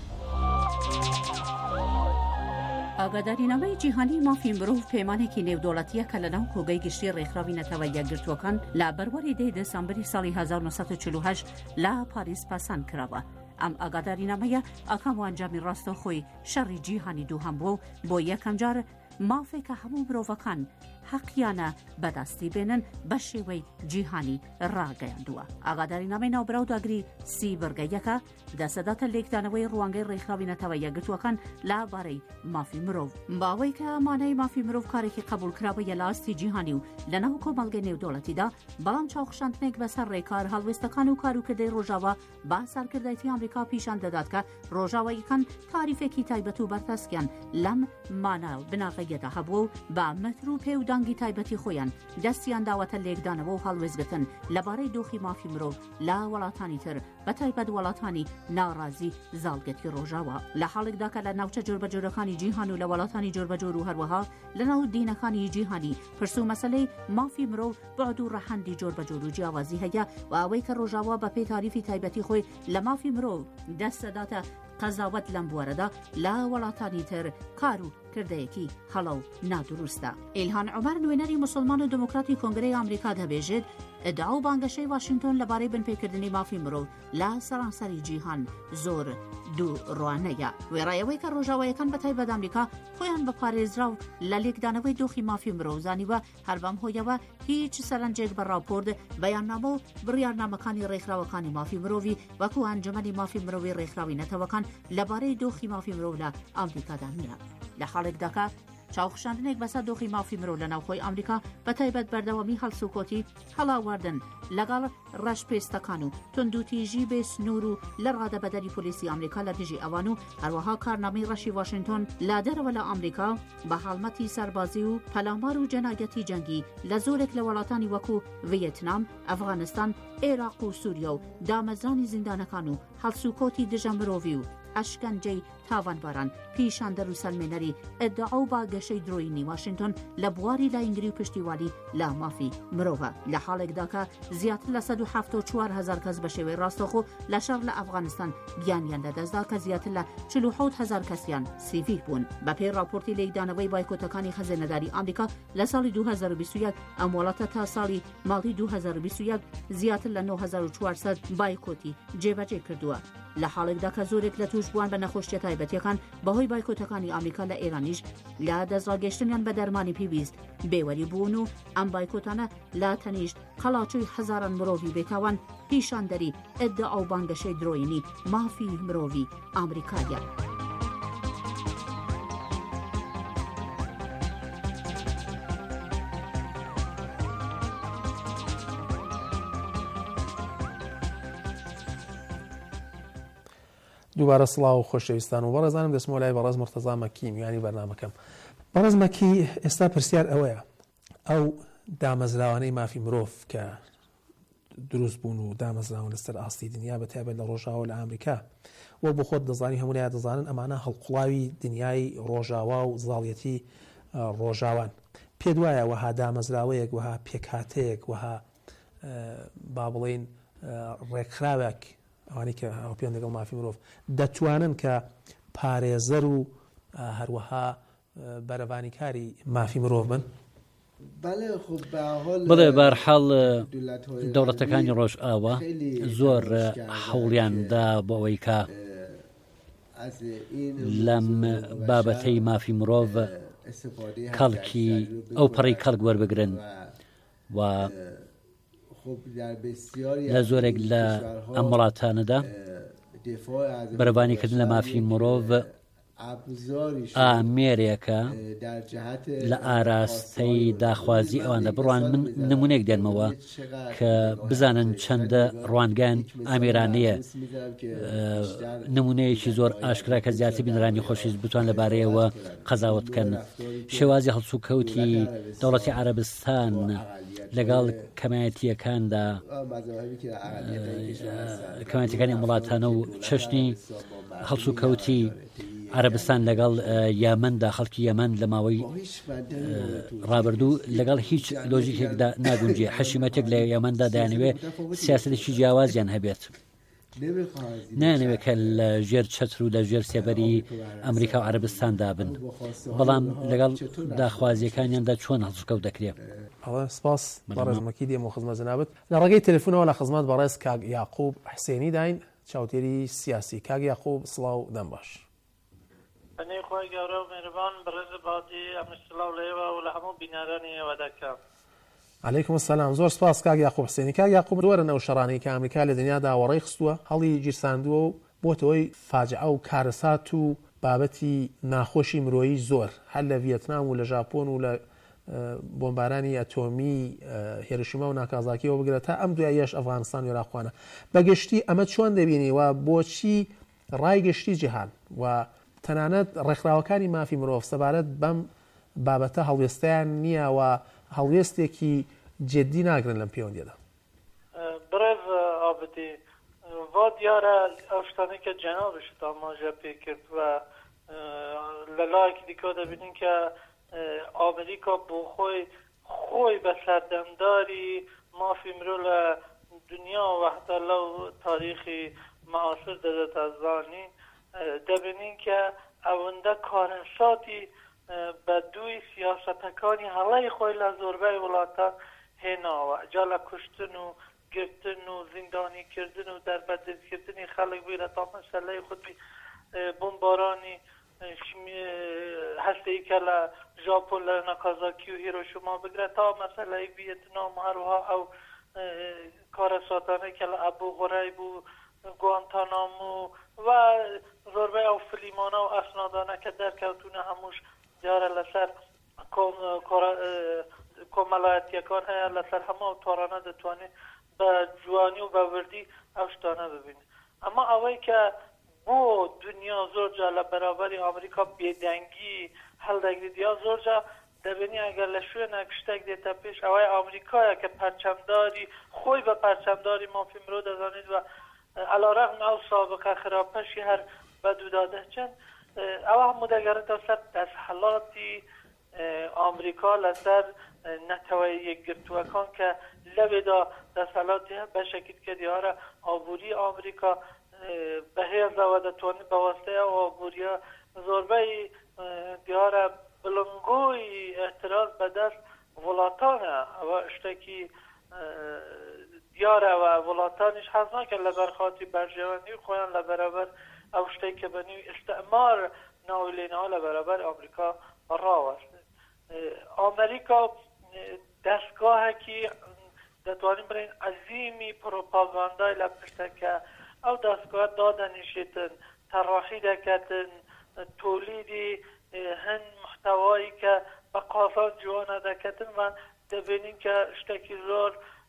ئاگادارینامەی جیهانی مافی مرۆڤ پەیمانێکی نێودوڵەتیە کە لەناو کۆگەی گشتی ڕێکخراوی نەتەوە یەکگرتووەکان لە بەروەری دەی دەسەمبەری ساڵی 1948 لە پاریس پاسان کراوە. ئەم ئاگادارینامەیە ئەکام و ئەنجامی ڕاستەوخۆی شەڕی جیهانی دووهەم بووە و بۆ یەکەم جار مافێکە هەموو مرۆڤەکان حەقیانە بەدەستی بێنن بە شێوەی جیهانی ڕاگەیاندووە. ئاگادارینامەی ناوبراو داگری سی بەرگەیەکە دەسەداتە لێکدانەوەی ڕوانگەی ڕێکخراوی نەتەوە یەکگرتووەکان لەبارەی مافی مرۆڤ، باوەی کە ئەمانەی مافی مرۆڤ کارێکی قبول کراوە لە ئاستی جیهانی و لەناو کۆمەڵگەی نێودوڵەتیدا، بەڵام چاوخشاندنێک بەسەر ڕێکار هەڵوێستەکان و کاروکردەی ڕۆژاوا با سەرکردایەتی ئەمریکا پیشان دەدات کە ڕۆژاواییەکان تاریفێکی تایبەت و بەرپرسیان لەم مانە بناغەیەدا هەبووە و بە مەتر و پێ و دانگی تایبەتی خۆیان دەستیان داوەتە لێکدانەوە و هەڵوێزگرتن لەبارەی دۆخی مافی مرۆڤ لە وڵاتانی تر بە تایبەت وڵاتانی ناڕازی زاڵگەتی ڕۆژاوا، لە حاڵێکدا کە لە ناوچە جۆربەجۆرەکانی جیهان و لە وڵاتانی جۆربەجۆر و هەروەها لەناو دینەکانی جیهانی پرسو مەسەلەی مافی مرۆڤ بەعد و ڕەحەندی جۆربەجۆر و جیاوازی هەیە و ئەوەی کە ڕۆژاوا بە پێی تاریفی تایبەتی خۆی لە مافی مرۆڤ دەستەداتە قەزاوەت لەم بوارەدا لە وڵاتانی تر کار و کردەیەکی هەڵە و نادروستە. ئیلهان عومەر نوێنەری موسڵمان و دموکراتی کۆنگرەی ئەمریکا دەبێژێت ئەدعا و بانگەشەی واشنگتن لەبارەی بنپێکردنی مافی مرۆڤ لە سەرانسەری جیهان زۆر دوو ڕوانەیە. وێڕایەوەی کە ڕۆژاوایەکان بەتایبەت ئەمریکا خۆیان بەپارێزرا و لە لێکدانەوەی دۆخی مافی مرۆڤ زانیوە هەر بەم هۆیەوە هیچ سەرنجێک بەڕاپۆرد بەیاننامە و بڕیارنامەکانی ڕێکخراوەکانی مافی مرۆڤی وەکو ئەنجومەنی مافی مرۆڤی ڕێکخراوی نەتەوەکان لەبارەی دۆخی مافی مرۆڤ لە ئەمریکادا نییە. لە حاڵێکدا کە چاوخشاندنێک بەسەر دۆخی مافی مرۆڤ لە ناوخۆی ئەمریکا بەتایبەت بەردەوامی هەڵسوکۆتی هەڵاواردن لەگەڵ ڕەشپێستەکان و توندوتیژی بێ سنوور و لە ڕادەبەدەری پۆلیسی ئەمریکا لە دژی ئەوان و هەروەها کارنامەی ڕەشی واشنگتن لا دەرەوە لە ئەمریکا بە هەڵمەتی سەربازی و پەلامار و جەنایەتی جەنگی لە زۆرێک لە وڵاتانی وەکو ڤیەتنام، ئەفغانستان، عێراق و سووریا و دامەزرانی زیندانەکان و هەڵسوکۆتی دژە مرۆڤی و ئەشکەنجەی تاوانباران پیشاندەر و سەلمێنەری ئەدعا و باگەشەی درۆینی واشنگتن لە بواری لایەنگری و پشتیوانی لە مافی مرۆڤە. لە حاڵێکدا کە زیاتر لە 174,000 کەس بە شێوەی ڕاستەخۆ لە شەڕ لە ئەفغانستان گیانیان لەدەستدا کە زیاتر لە 47,000 کەسیان سیڤیل بوون. بەپێی راپۆرتی لێکدانەوەی بایکۆتەکانی خەزێنەداری ئەمریکا لە ساڵی 2021 ئەم وڵاتە تا ساڵی ماڵی 2021 زیاتر لە 9,400 بایکۆتی جێبەجێ کردووە. لە حاڵێکدا کە زۆرێک لە توش بووان بە نەخۆشیە تایبەتیەکان بەهۆی بایکۆتەکانی ئەمریکا لە ئێرانیش لە دەستڕاگەشتنیان بە دەرمانی پێویست بێوەری بوون و ئەم بایکۆتانە لا تەنیشت قەڵاچووی هەزاران مرۆڤی بێتاوان پیشاندەری ئەدعا و بانگەشەی درۆینی مافی مرۆڤی ئەمریکایە. دووبارە سڵاو و خۆشەویستان و بەڕێزانم دەچمەوە لای بەڕێز مرتەزا مەکی میوانی بەرنامەکەم. بەڕێز مەکی ئێستا پرسیار ئەوەیە ئەو دامەزراوانەی مافی مرۆڤ کە دروست بوون و دامەزراون لەسەر ئاستی دنیا بەتایبەت لە ڕۆژاوە لە ئەمریکا وە بۆ خۆت دەزانی هەموو دەزانن ئەمانە هەڵقوڵاوی دنیای ڕۆژاوا و زاڵیەتی ڕۆژاوان. پێت وایە وەها دامەزراوەیەک وەها پێکهاتەیەک وەها با بڵێن ڕێکخراوێک ئەوانی کە هاوپێیان لەگەڵ مافی مرۆڤ دەتوانن کە پارێزەر و هەروەها بەرەبانیکاری مافی مرۆڤ بن؟ بڵێ بەرحاڵ دەوڵەتەکانی ڕۆژ ئاوە زۆر هەوڵیاندا بۆ ئەوەی کە لەم بابەتەی مافی مرۆڤ کەڵکی ئەو پەڕی کەڵک وەربگرن و لە زۆرێک لە ئەم وڵاتانەدا بەرەبانیکردن لە مافی مرۆڤ ئامێرێکە لە ئاراستەی داخوازی ئەواندا بڕوان. من نمونێک دێنمەوە کە بزانن چەندە ڕوانگەیان ئامێرانەیە، نمونەیەکی زۆر ئاشکرا کە زیاتر بینرانی خۆشیست بتوان لەبارەیەوە قەزاوت بکەن. شێوازی هەڵسوکەوتی دەوڵەتی عەرەبستان لەگەڵ کەمایەتیەکاندا کەمایەتیەکانی وڵاتانە و چەشنی هەڵسوکەوتی عەرەبستان لەگەڵ یەمەندا خەڵکی یەمەن لە ماوەی ڕابردوو لەگەڵ هیچ لۆژیکێکدا ناگونجێ. حەشیمەتێک لە یەمەندا دەیانەوێ سیاسەتێکی جیاوازیان هەبێت، نانەوێت کە لە ژێر چەتر و لە ژێر سێبەری ئەمریکا و عەرەبستاندا بن، بەڵام لەگەڵ داخوازیەکانیاندا چۆن هەڵسوکەوت دەکرێت. سپاس بەڕێزمەکی دێم و خزمەت جەنابەت. لە ڕێگەی تەلەفۆنەوە لە خزمەت بەڕێز کاک یاقوب حسێنی داین، چاوتێری سیاسی. کاک یاقوب سڵاو دەم باش. ئەنێ خۆی گەورە و مێرەبان بەڕێز باوتی ئەمە سڵاو لێوە و لە هەموو بینارانی ئێوە دەکەم. عەلەیکم السەلام. زۆر سپاس کاک یاقوب حسێنی. کاک یاقوب دووەرن ئەو شەڕانەی کە ئەمریکا لە دنیادا وەڕێی خستووە هەڵی گیرساندووە و بۆتەوەی فاجعە و کارەسات و بابەتی ناخۆشی مرۆیی زۆر هەر لە ڤیەتنام و لە ژاپۆن و لە بۆمبارانی ئەتۆمی هیروشیما و ناکازاکیەوە بگرێت تا ئەم دواییەش ئەفغانستان و عێراقوانە. بەگشتی ئەمە چۆن دەبینی و بۆچی ڕایگەشتی جیهان و تەنانەت ڕێکخراوەکانی مافی مرۆڤ سەبارەت بەم بابەتە هەڵوێستیان نییە و هەڵوێستێکی جدی ناگرن لەم پەیوەندیەدا؟ بڕێز ئابدی وا دیارە ئەو شتانەی کە جەنابشت ئاماژە پێ کرد و لە لایەکی دیکە دەبینین کە ئامریکا بۆ خۆی بە سەردەمداری مافی مرۆڤ لە دنیا و حتا لەو تاریخی معاصر دەدەتە زانی دەبینین کە ئەوەندە کارەساتی بە دوی سیاسەتەکانی هەڵی خۆی لە زۆربەی وڵاتان هێناوە جا لە کوشتن و گرتن و زیندانیکردن و دەربەدرکردنی خەڵک بوویرە تا مەسەلەی خودی بۆمبارانی هەستەی کە لە ژاپۆن لە ناکازاکی و هیرۆشیما بگرێت تا مەسەلەی ڤیەتنام هەروها ئەو کارەساتانەی کە لە ئەبوو غورەیب و گوانتانامو و زۆربەی ئەو فلیمانە و ئەسنادانە کە دەرکەوتونە هەمووش دیارە لەسەر کۆمەڵایەتیەکان هەیە لەسەر هەموو ئەو تۆڕانە دەتوانێت بە جوانی و بە وردی ئەو شتانە ببینێت ئەمە ئەوەی کە بۆ دنیا زۆرجا لە بەرابەری ئامریکا بێدەنگی هەڵدەگرێت یا زۆرجا دەبینی ئەگەر لە شوێنێک شتێک دێتە پێش ئەوەی ئامریکایە کە پەرچەمداری خۆی بە پەرچەمداری مافی مرۆ دەزانێت و علیرغم ئەو سابقە خراپەشی هەر بەدوودا دەچن ئەوە هەموو دەگەڕێتەوە سەر دەستهەڵاتی ئامریکا لەسەر نەتەوەی یەکگرتووەکان کە لەوێدا دەسەڵاتی هەیە بەشێکی کە دیارە ئابووری ئامریکا بەهێزەوە دەتوانێت بە وەستەی ئەو ئابووریە زۆربەی دیارە بڵنگۆی ئەتراز بەدەست وڵاتانە ئەوە شتێکی دیارەوە وڵاتانیش حەز ناکەن لە بەرخاتی بەرژێوەندی خۆیان لە بەرەبەر ئەو شتێک کە بەنووی ئیستعمار ناوی لێنەوە لە بەرەبەر ئامریکا ڕاوەست ئامریکا دەستگاهێکی دەتوانین بڵێن عەزیمی پرۆپاگاندای لە پشتەکە ئەو دەستگاه دادەنیشێتن تەڕاحی دەکەتن تۆلیدی هەند محتەوایی کە بە قازان جوانە دەکەتن و دەبینین کە شتێکی زۆر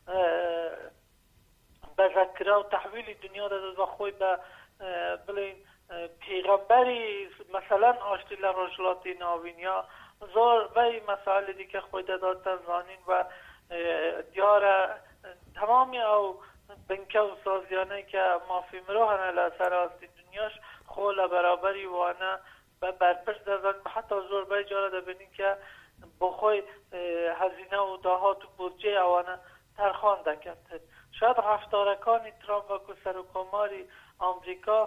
بەزەکرا و تەحویلی دنیا دەدات بە خۆی بە بڵێن پێغەمبەری مەسەلەن ئاشتی لە ڕۆژهەڵاتی ناوینیا زۆربەی مەسائلی دیکە خۆی دەداتە زانین و دیارە تەمامی ئەو بنکە و سازیانەی کە مافی مرۆ هەنە لە سەراستی دنیاش خۆ لە بەرابەری وانە بە بەرپرس دەزان حتا زۆربەی جارە دەبینین کە بۆ خۆی هەزینە و داهات و بودجێ ئەوانە تەرخان دەکەن شاید ڕەفتارەکانی ترامپ وەکو سەرۆکۆماری ئامریکا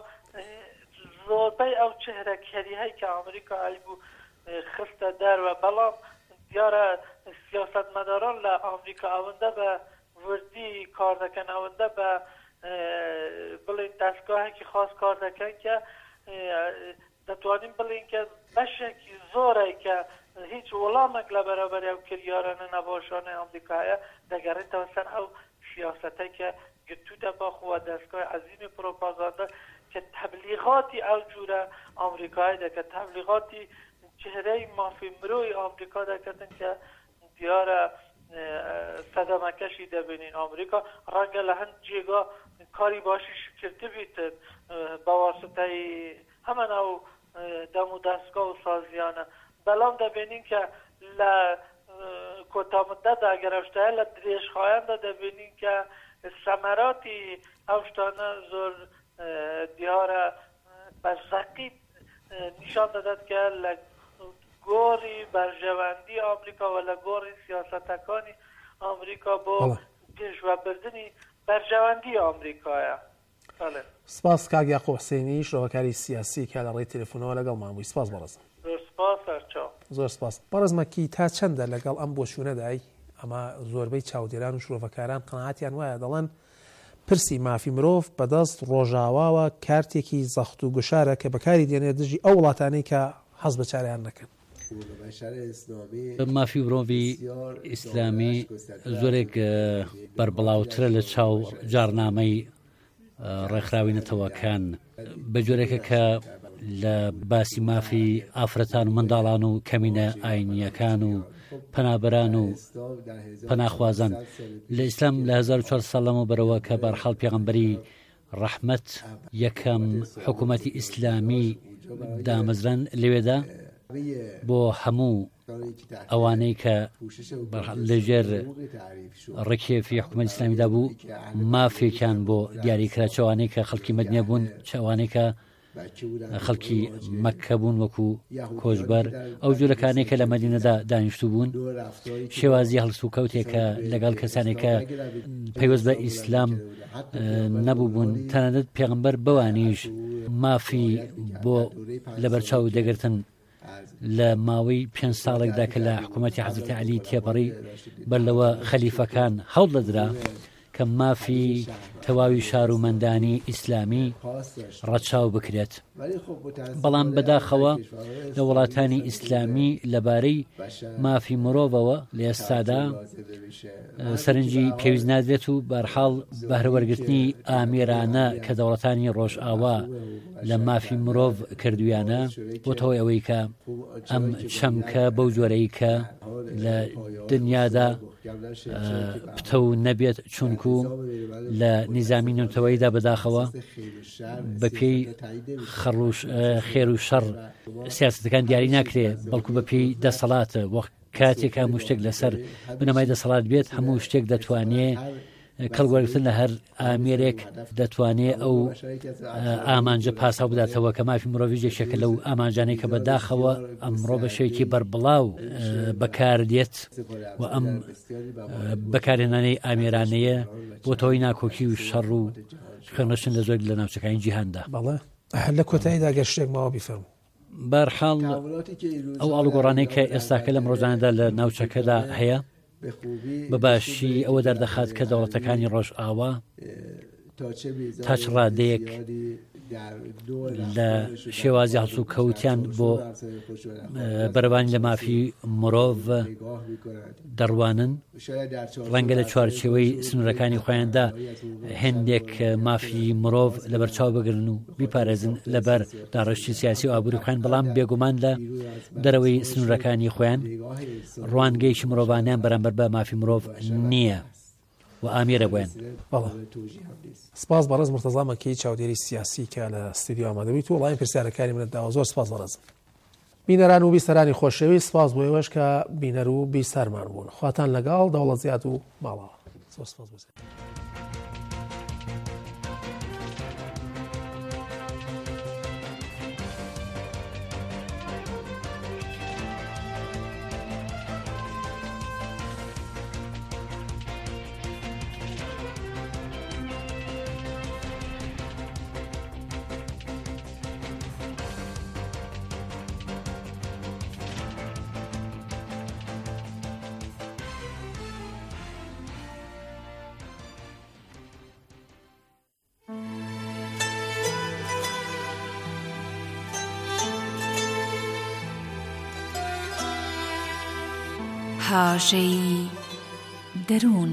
زۆربەی ئەو چهرەکەریهەی کە ئامریکا هەیبوو خستە دەروە بەڵام دیارە سیاسەتمەداران لە ئامریکا ئەوەندە بە وردی کار دەکەن ئەوەندە بە بڵێن دەستگاهێکی خاص کار دەکەن کە دەتوانین بڵێن کە بەشێکی زۆرەی کە هیچ وەڵامێک لە بەرابەری ئەو کردیارانە نەباشانەی ئەمریکایە دەگەڕێتەوە سەر ئەو سیاسەتەی کە گرتو دەباخەوە دەستگای عەزیمی پرۆپاگاندا کە تەبلیغاتی ئەو جورە ئەمریکایی دەکات تەبلیغاتی چهرەی مافی مرۆی ئەمریکا دەکەن کە دیارە سەدەمەکەشی دەبینین ئەمریکا ڕەنگە لە هەند جێگا کاری باشی کرده بیتن بە واسطەی هەمان ئەو دەم و دەستگا و سازیانە بەڵام دەبینین کە لە کۆتا مدەدا ئەگەر ئەو شتەیە لە درێژخایەندا دەبینین کە سەمەراتی ئەو شتانە زۆر دیارە بەزەقی نیشان دەدات کە لە گۆڕی بەرژەوەندی ئەمریکا و لە گۆڕی سیاسەتەکانی ئەمریکا بۆ پێشوەبردنی بەرژەوەندی ئەمریکایە. سپاس کاک یاقوب حسێنی شۆڕەکاری سیاسی کە لە ڕێی تەلەفۆنەوە لەگەڵ مامووی. سپاس بەڕێزم. زۆر سپاس بەڕێزمەکی تا چەندە لەگەڵ ئەم بۆچوونەدای ئەمە زۆربەی چاودێران و شرۆڤەکاران قەناعەتیان وایە دەڵێن پرسی مافی مرۆڤ بەدەست ڕۆژاواوە کارتێکی زەخت و گوشارە کە بەکاری دێنێت دژی ئەو وڵاتانەی کە حەز بە چاریان نەکەن. مافی مرۆڤی ئیسلامی زۆرێک بەربڵاوترە لە چاو جارنامەی ڕێکخراوینەتەوەکان بە جۆرێکە کە لە باسی مافی ئافرەتان و منداڵان و کەمینە ئاینیەکان و پەنابەران و پەناخوازان لە ئیسلام لە 1400 ساڵەمە بەرەوە کە بەرحاڵ پێغەمبەری ڕەحمەت یەکەم حکوومەتی ئیسلامی دامەزران لەوێدا بۆ هەموو ئەوانەی کە لەژێر ڕێکێفی حکوومەتی ئیسلامیدا بوو مافێکیان بۆ دیاریکرا چەوانەی کە خەڵکی مەدینە بوون چەوانەی کە خەڵکی مەککە بوون وەکو کۆچبەر ئەو جۆرەکانێک کە لە مەدینەدا دانیشتو بوون شێوازی هەڵسو و کەوتێکە لەگەڵ کەسانێکە پەیوەست بە ئیسلام نەبوو بوون تەنانەت پێغەمبەر بەوانیش مافی بۆ لەبەرچاو دەگرتن لە ماوەی 5 ساڵێکدا کە لە حکوومەتی حەزرەتی عەلی تێپەڕی بەرلەوە خەلیفەکان هەوڵ دەدرا کە مافی تەواوی شارومەندانی ئیسلامی ڕەچاو بکرێت بەڵام بەداخەوە لە وڵاتانی ئیسلامی لەبارەی مافی مرۆڤەوە لە ئێستادا سەرنجی پێویست نادرێت و بەرحاڵ بەهرەوەرگرتنی ئامێرانە کە دەوڵەتانی ڕۆژئاوا لە مافی مرۆڤ کردویانە بۆتەوەی ئەوەی کە ئەم چەمکە بەو جۆرەی کە لە دنیادا پتە و نەبێت چونکو لە نیزامی نوتەوەیدا بەداخەوە بەپێی خێر و شەڕ سیاسەتەکان دیاری ناکرێ بەڵکو بەپێی دەسەڵاتە وەخت کاتێک هەموو شتێک لەسەر بنەمای دەسەڵات بێت هەموو شتێک دەتوانێت کەڵگوەرگتن لە هەر ئامێرێک دەتوانێت ئەو ئامانجە پاسا بداتەوە کە مافی مرۆڤژێکێکە لەو ئامانجانەی کە بەداخەوە ئەمڕۆ بە شێوەیەکی بربڵاو بەکاردێت و ئەم بەکارهێنانەی ئامێرانەیە بۆ تەوەی ناکۆکی و شەڕ و خوێنەشن لە زۆر لە ناوچەکانی جیهاندا بەڵێ لە کۆتاییدا گەر شتێک ماوە بیفەرمو بەرحاڵ ئەو ئاڵوگۆڕانەی کە ئێستاکە لەم ڕۆژانەدا لە ناوچەکەدا هەیە بەباشی ئەوە دەردەخات کە دەوڵەتەکانی ڕۆژئاوا تا چ ڕادەیەک لە شێوازی هەڵسو کەوتیان بۆ بەرەبانی لە مافی مرۆڤ دەڕوانن ڕەنگە لە چوارچێوەی سنوورەکانی خۆیاندا هێندێک مافی مرۆڤ لە بەرچاو بگرن و بیپارێزن لەبەر داڕشتی سیاسی و ئابووری خۆیان بەڵام بێگومان لە دەرەوەی سنوورەکانی خۆیان ڕوانگەیشی مرۆڤانیان بەرامبەر بە مافی مرۆڤ نییە و ئامێرە بووێن سپاس بەڕێز مرتەزا مەکەی چاودێری سیاسی کە لە ستودیۆ ئامادەبیت و وڵامی پرسیارەکانی منتداوە زۆر سپاس بەڕێز بینەران و بیسەرانی خۆشەویست سپاس بۆ ئێوەش کە بینەر و بیسەرمان بوون خواتان لەگەڵ دەوڵەت زیاد و ماڵەوە زۆر سپاس بۆ هاژەی دەروون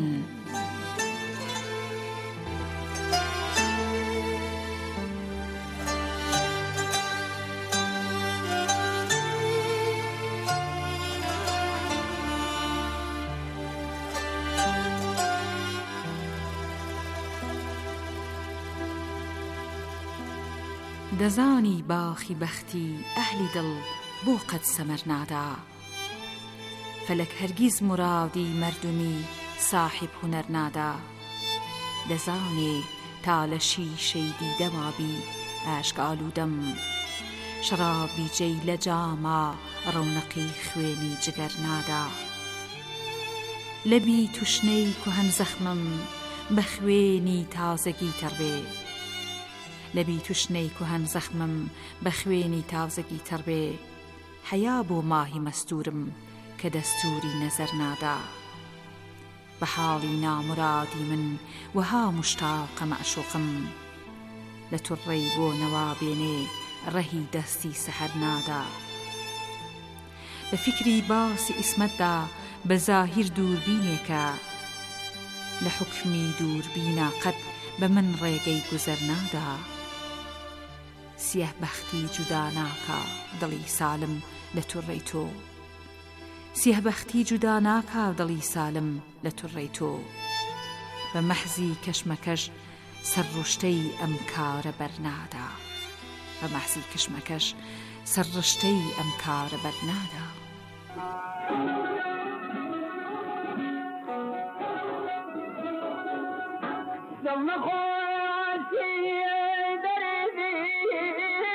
دەزانی باخی بەختی ئەهلی دڵ بۆ قەت سەمەر نادا فەلەک هەرگیز مرادی مردمی صاحب هونەر نادا دەزانێ تا لە شیشەی دیدەمابی ئاشک ئالوودەم شەرابی جێی لە جاما ڕەونەقی خوێنی جگەر نادا لەبی توشنەی کوهەن زەخمم بە خوێنی تازەگی تەڕبێ لەبی توشنەی کوهەن زەخمم بە خوێنی تازەگی تەڕبێ حەیا بۆ ماهی مەستورم کە دەستوری نەزەر نادا بە حاڵی نامرادی من وەها مشتاقە مەعشوقم لە توڕەی بۆ نەوابێنێ ڕەهی دەستی سەحەر نادا بە فکری باسی ئیسمەتدا بە زاهیر دووربینێکە لە حوکمی دووربینە قەت بە من ڕێگەی گوزەر نادا سیه بەختی جودا ناکا دڵی سالم لە توڕەی تۆ سیه بەختی جودا ناکا دڵی سالم لە توڕەی تۆ بە مەحزی کەشمەکەش سەرڕشتەی ئەم کارە بەرنادا بە مەحزی کەشمەکەش سەرڕشتەی ئەم کارە بەرنادا دڵ نەخۆشی دەرێنێ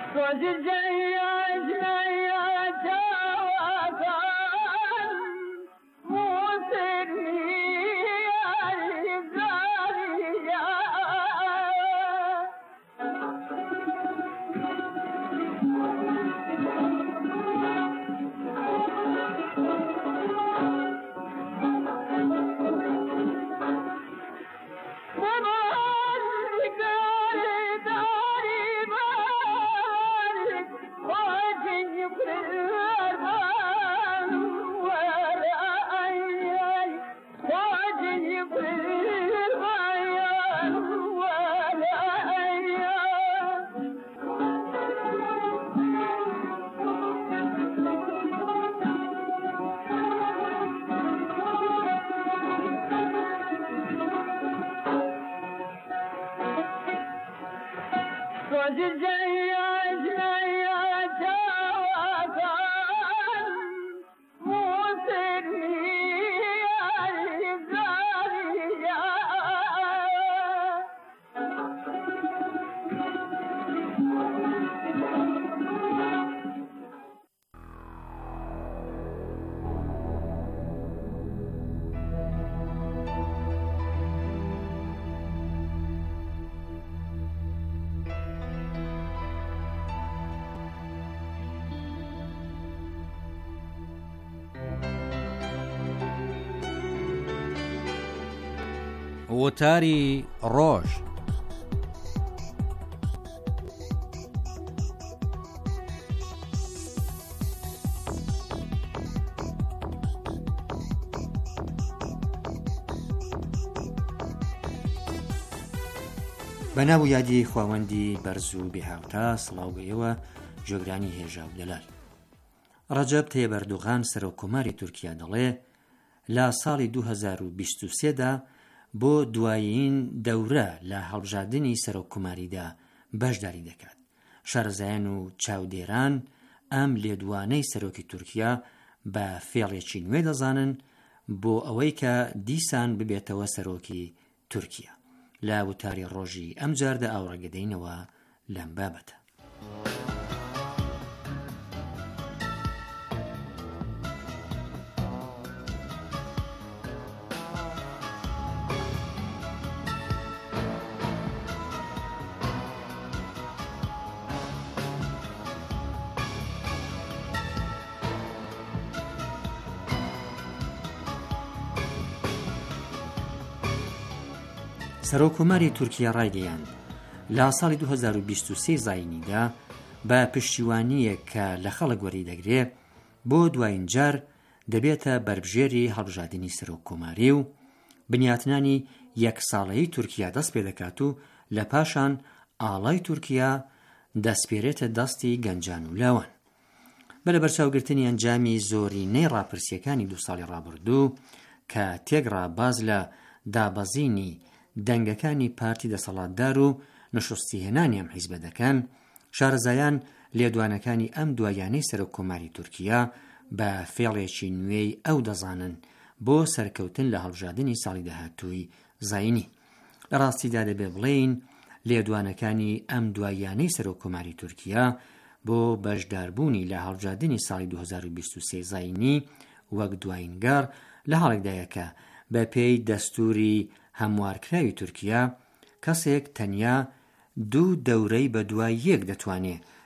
وتاری ڕۆژ. بەناو یادی خواوەندی بەرز و بێهاوتا سڵاوگەیەوە جۆگرانی هێژا و دەلال. ڕەجەب تەیب ئەردۆغان سەرۆکۆماری تورکیا دەڵێ لە ساڵی 2023دا بۆ دوایین دەورە لە هەڵبژاردننی سەرۆککۆماریدا بەشداری دەکات. شارەزایان و چاودێران ئەم لێدوانەی سەرۆکی تورکیا بە فێڵێکی نوێ دەزانن بۆ ئەوەی کە دیسان ببێتەوە سەرۆکی تورکیا. لە وتاری ڕۆژی ئەم جاردا ئاوڕێگەدەینەوە لەم بابەتە. سەرۆکۆماری تورکیا ڕایگەیاند لە ساڵی 2023 زاینیدا بە پشتیوانیەک کە لە خەڵک وەری دەگرێت بۆ دوایین جار دەبێتە بەربژێری هەڵبژاردننی سەرۆککۆماری و بنیاتنانی یەک ساڵەیی تورکیا دەست پێ دەکات و لە پاشان ئاڵای تورکیا دەستپێرێتە دەستی گەنجان و لاوان. بە لە بەرچاوگرتنی ئەنجامی زۆرینەی ڕاپرسیەکانی 2 ساڵی ڕابردوو کە تێگڕا باز لە دابەزینی دەنگەکانی پارتی دەسەڵاتدار و نەشستیهێنانی ئەم حیزبەکان، شارەزایان لێدوانەکانی ئەم دوایانەی سەرۆککۆماری تورکیا بە فێڵێکی نوێی ئەو دەزانن بۆ سەرکەوتن لە هەڵبژاردننی ساڵی داهاتووی زاینی. لە ڕاستیدا دەبێ بڵێین لێدوانەکانی ئەم دوایانەی سەرۆککۆماری تورکیا بۆ بەشداربوونی لە هەڵبژاردننی ساڵی 2023 زاینی وەک دوایینگار لە هەڵێکدایە کە بە پێی دەستوری هەموارکراوی تورکیا کەسێک تەنیا 2 دەورەی بە دوای یەک دەتوانێت